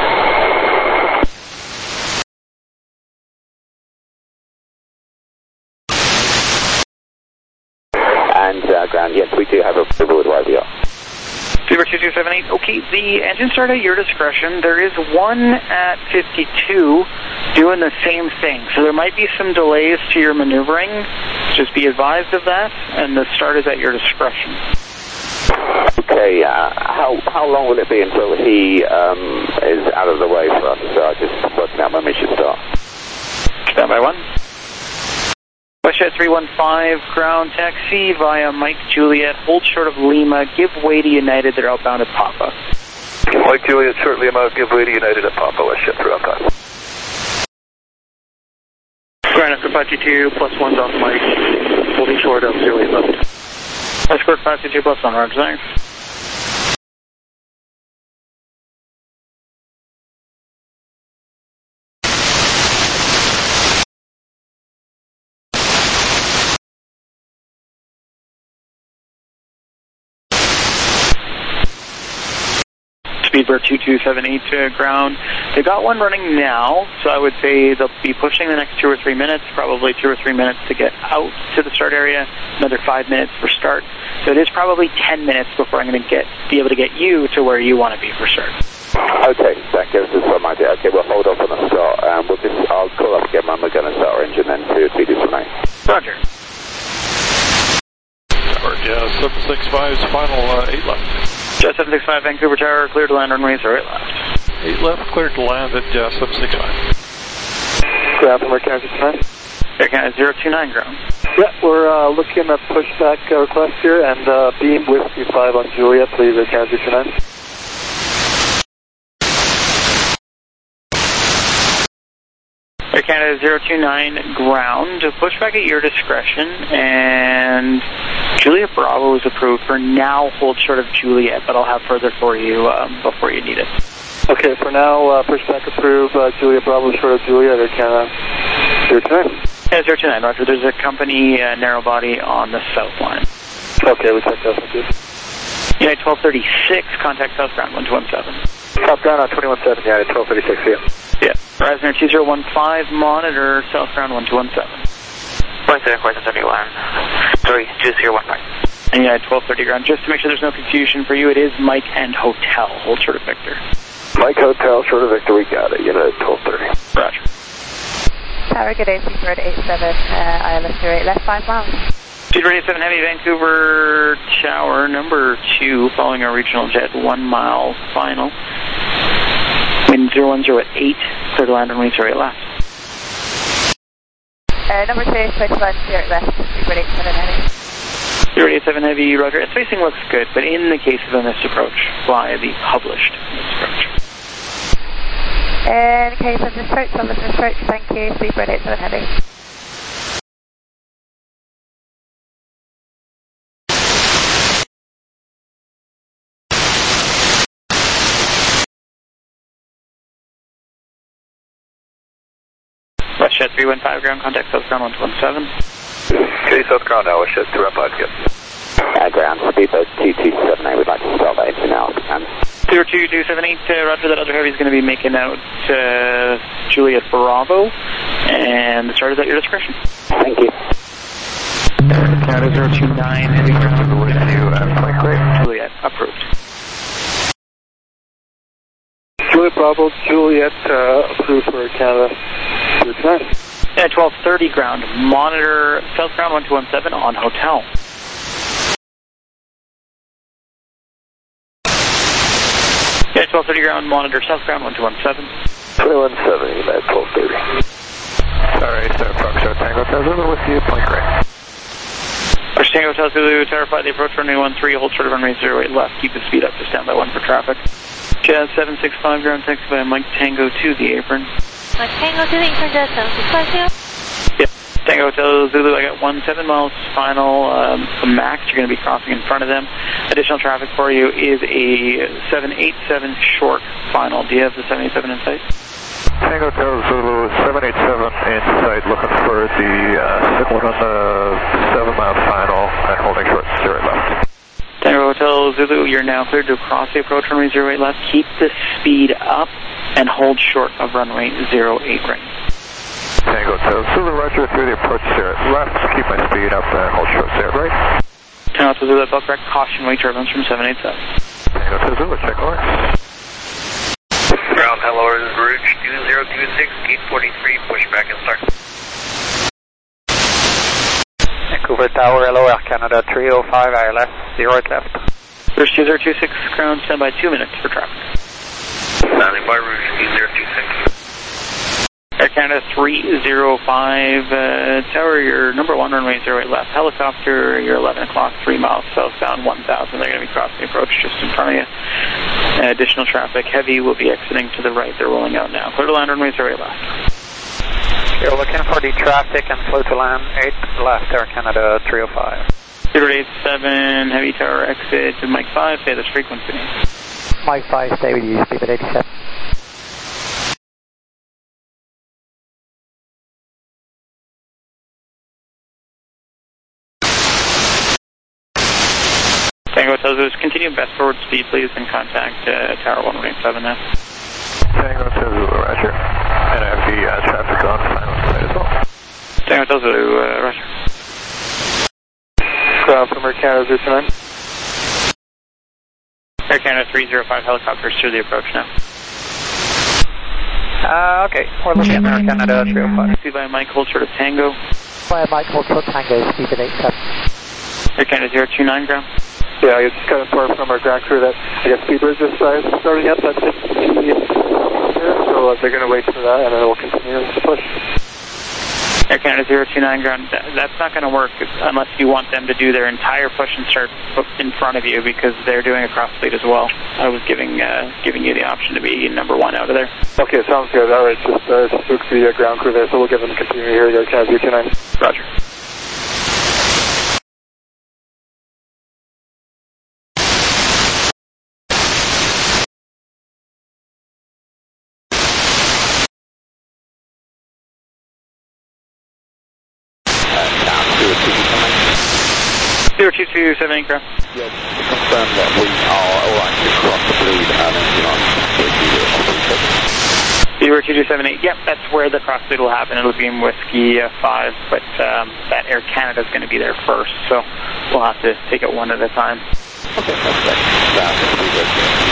And uh, ground, yes, we do have approval with Y V R. Beaver two two seven eight, okay, the engine start at your discretion. There is one at fifty-two doing the same thing, so there might be some delays to your maneuvering. Just be advised of that, and the start is at your discretion. Okay, uh, how how long will it be until he um, is out of the way for us? So I just working out when we should start. Stand by one. WestJet three one five, ground taxi via Mike Juliet, hold short of Lima, give way to United, they're outbound at Papa. Mike Juliet, short Lima, give way to United at Papa, WestJet three one five. Ground Escort five two two plus one's off Mike, holding short of zero eight left. Escort five two two plus one, Roger, thanks. Speedbird two two seven eight to ground. They've got one running now, so I would say they'll be pushing the next two or three minutes, probably two or three minutes to get out to the start area, another five minutes for start. So it is probably ten minutes before I'm going to get be able to get you to where you want to be for start. Okay, that gives us some idea. Okay, we'll hold off on the start. Um, we'll just, I'll call up again when we're going to start our engine then to feed this tonight. Roger. Tower, yeah, seven six five's final uh, eight left. Jet seven six five, Vancouver Tower, clear to land runway zero eight left. eight left, clear to land at uh, seven six five. Ground from Air Canada tonight. Air Canada zero two nine ground. Yeah, we're uh, looking at pushback uh, request here, and uh, beam Whiskey five on Juliet, please, Air Canada tonight. Air Canada zero two nine ground, pushback at your discretion, and Juliet Bravo is approved for now. Hold short of Juliet, but I'll have further for you um, before you need it. Okay, for now, uh, pushback approved, uh, Juliet Bravo short of Juliet, Air Canada zero two nine. Yeah, zero two nine, Roger. There's a company uh, narrow body on the south line. Okay, we checked that, thank you. United twelve thirty-six, contact south ground one two one seven. South ground on twenty-one seven, United twelve thirty-six, yeah. Yeah. Horizon Air two zero one five, monitor south ground one two one seven. one seven four seventy-one, sorry, two zero one five. And United twelve thirty ground, just to make sure there's no confusion for you, it is Mike and Hotel, hold short of Victor. Mike Hotel, short of Victor, we got it, United twelve thirty. Roger. Tower, good day, Speedbird eight seven, uh, I L S zero eight left five miles. Speedbird eight seven Heavy, Vancouver Tower, number two, following our regional jet, one mile final. Wind zero one zero at eight, clear to land runway zero eight left. Uh, number two, clear to land zero eight left, Speedbird eight seven Heavy. Speedbird eight seven Heavy, Roger. Spacing looks good, but in the case of a missed approach, fly the published missed approach. In case of missed approach, on the missed approach, thank you, Speedbird eight seven Heavy. Westjet three one five ground, contact south ground one two one seven. Okay, south ground now, Westjet three one five, good. Uh, ground, Speedbird two two seven eight, we'd like to start that engine now. zero two two seven eight, uh, Roger, that other heavy is going to be making out uh, Juliet Bravo, and the start is at your discretion. Thank you. Canada zero two nine, heavy ground, With you, uh, Mike, great. Juliet, approved. Juliet Bravo, Juliet, uh, approved for Canada zero two nine. At twelve thirty ground, monitor south ground one two one seven on Hotel. Yeah, twelve thirty ground, monitor south ground one two one seven. twenty-one seventy, at twelve thirty. Sorry, sir, Foxtrot Tango Zulu with you, point great. Push Tango Hotel Zulu, terrify the approach runway one three, hold short of runway zero eight left, keep the speed up to stand by one for traffic. Jazz seven six five ground, taxi by Mike Tango to the apron. Mike Tango to the apron, Jazz seven six five zero. Yep, Tango Hotel Zulu, I got one seven miles final, um, from Max, you're going to be crossing in front of them. Additional traffic for you is a seven eight seven short final. Do you have the seven eight seven in sight? Tango Hotel Zulu, seven eight seven in sight, looking for the uh, signal on the seven mile final and holding short zero eight left. Tango Hotel Zulu, you're now cleared to cross the approach runway zero eight left. Keep the speed up and hold short of runway zero eight right. Tango Hotel Zulu, Roger, through the approach zero left, keep my speed up and hold short zero right. Tango Hotel Zulu, Buck Rec, caution, wake turbulence from seven eight seven. Tango Hotel Zulu, check course. Ground, hello, this is Rouge two zero two six, gate forty-three, push back and start. Vancouver Tower, hello, Air Canada three oh five, I L S, zero eight left. Rouge two zero two six, ground, stand by two minutes for traffic. Standing by Rouge two zero two six. Air Canada three zero five, uh, tower, your number one runway zero eight left. Helicopter, your eleven o'clock, three miles southbound, one thousand. They're going to be crossing the approach just in front of you. Uh, additional traffic, heavy will be exiting to the right. They're rolling out now. Clear to land runway zero eight left. You're looking for the traffic and flow to land eight left, Air Canada three oh five. zero eight seven, heavy tower exit to Mike five, say this frequency. Mike five, stay with you, Speedbird eighty-seven. Tango Hotel Zulu, continue best forward speed, please, and contact uh, Tower one one eight seven now. Tango Hotel Zulu, roger. And I have the uh, traffic on final flight as well. Tango Hotel Zulu, uh, roger. Ground from Air Canada zero two nine. Air Canada three zero five helicopters through the approach now. Uh, okay, we're looking at Air Canada three oh five. Speed by Mike, hold short of Tango. By Mike, hold short Tango, speed at eight seven. Air Canada zero two nine ground. Yeah, I just got informed from our ground crew that I guess Speedbird just uh, starting up at fifty here, so uh, they're going to wait for that and then we'll continue to push. Air Canada zero two nine ground, that's not going to work unless you want them to do their entire push and start in front of you because they're doing a cross fleet as well. I was giving uh, giving you the option to be number one out of there. Okay, sounds good. All right, just uh, spook the uh, ground crew there, so we'll give them to continue here. Air Canada zero two nine. Roger. zero two two seven eight ground. Yes, confirm that we are alright to cross the blue and engine on zero two two seven eight, yep, that's where the cross fleet will happen. It'll be in Whiskey uh, five, but um, that Air Canada is going to be there first, so we'll have to take it one at a time. Okay, that's right.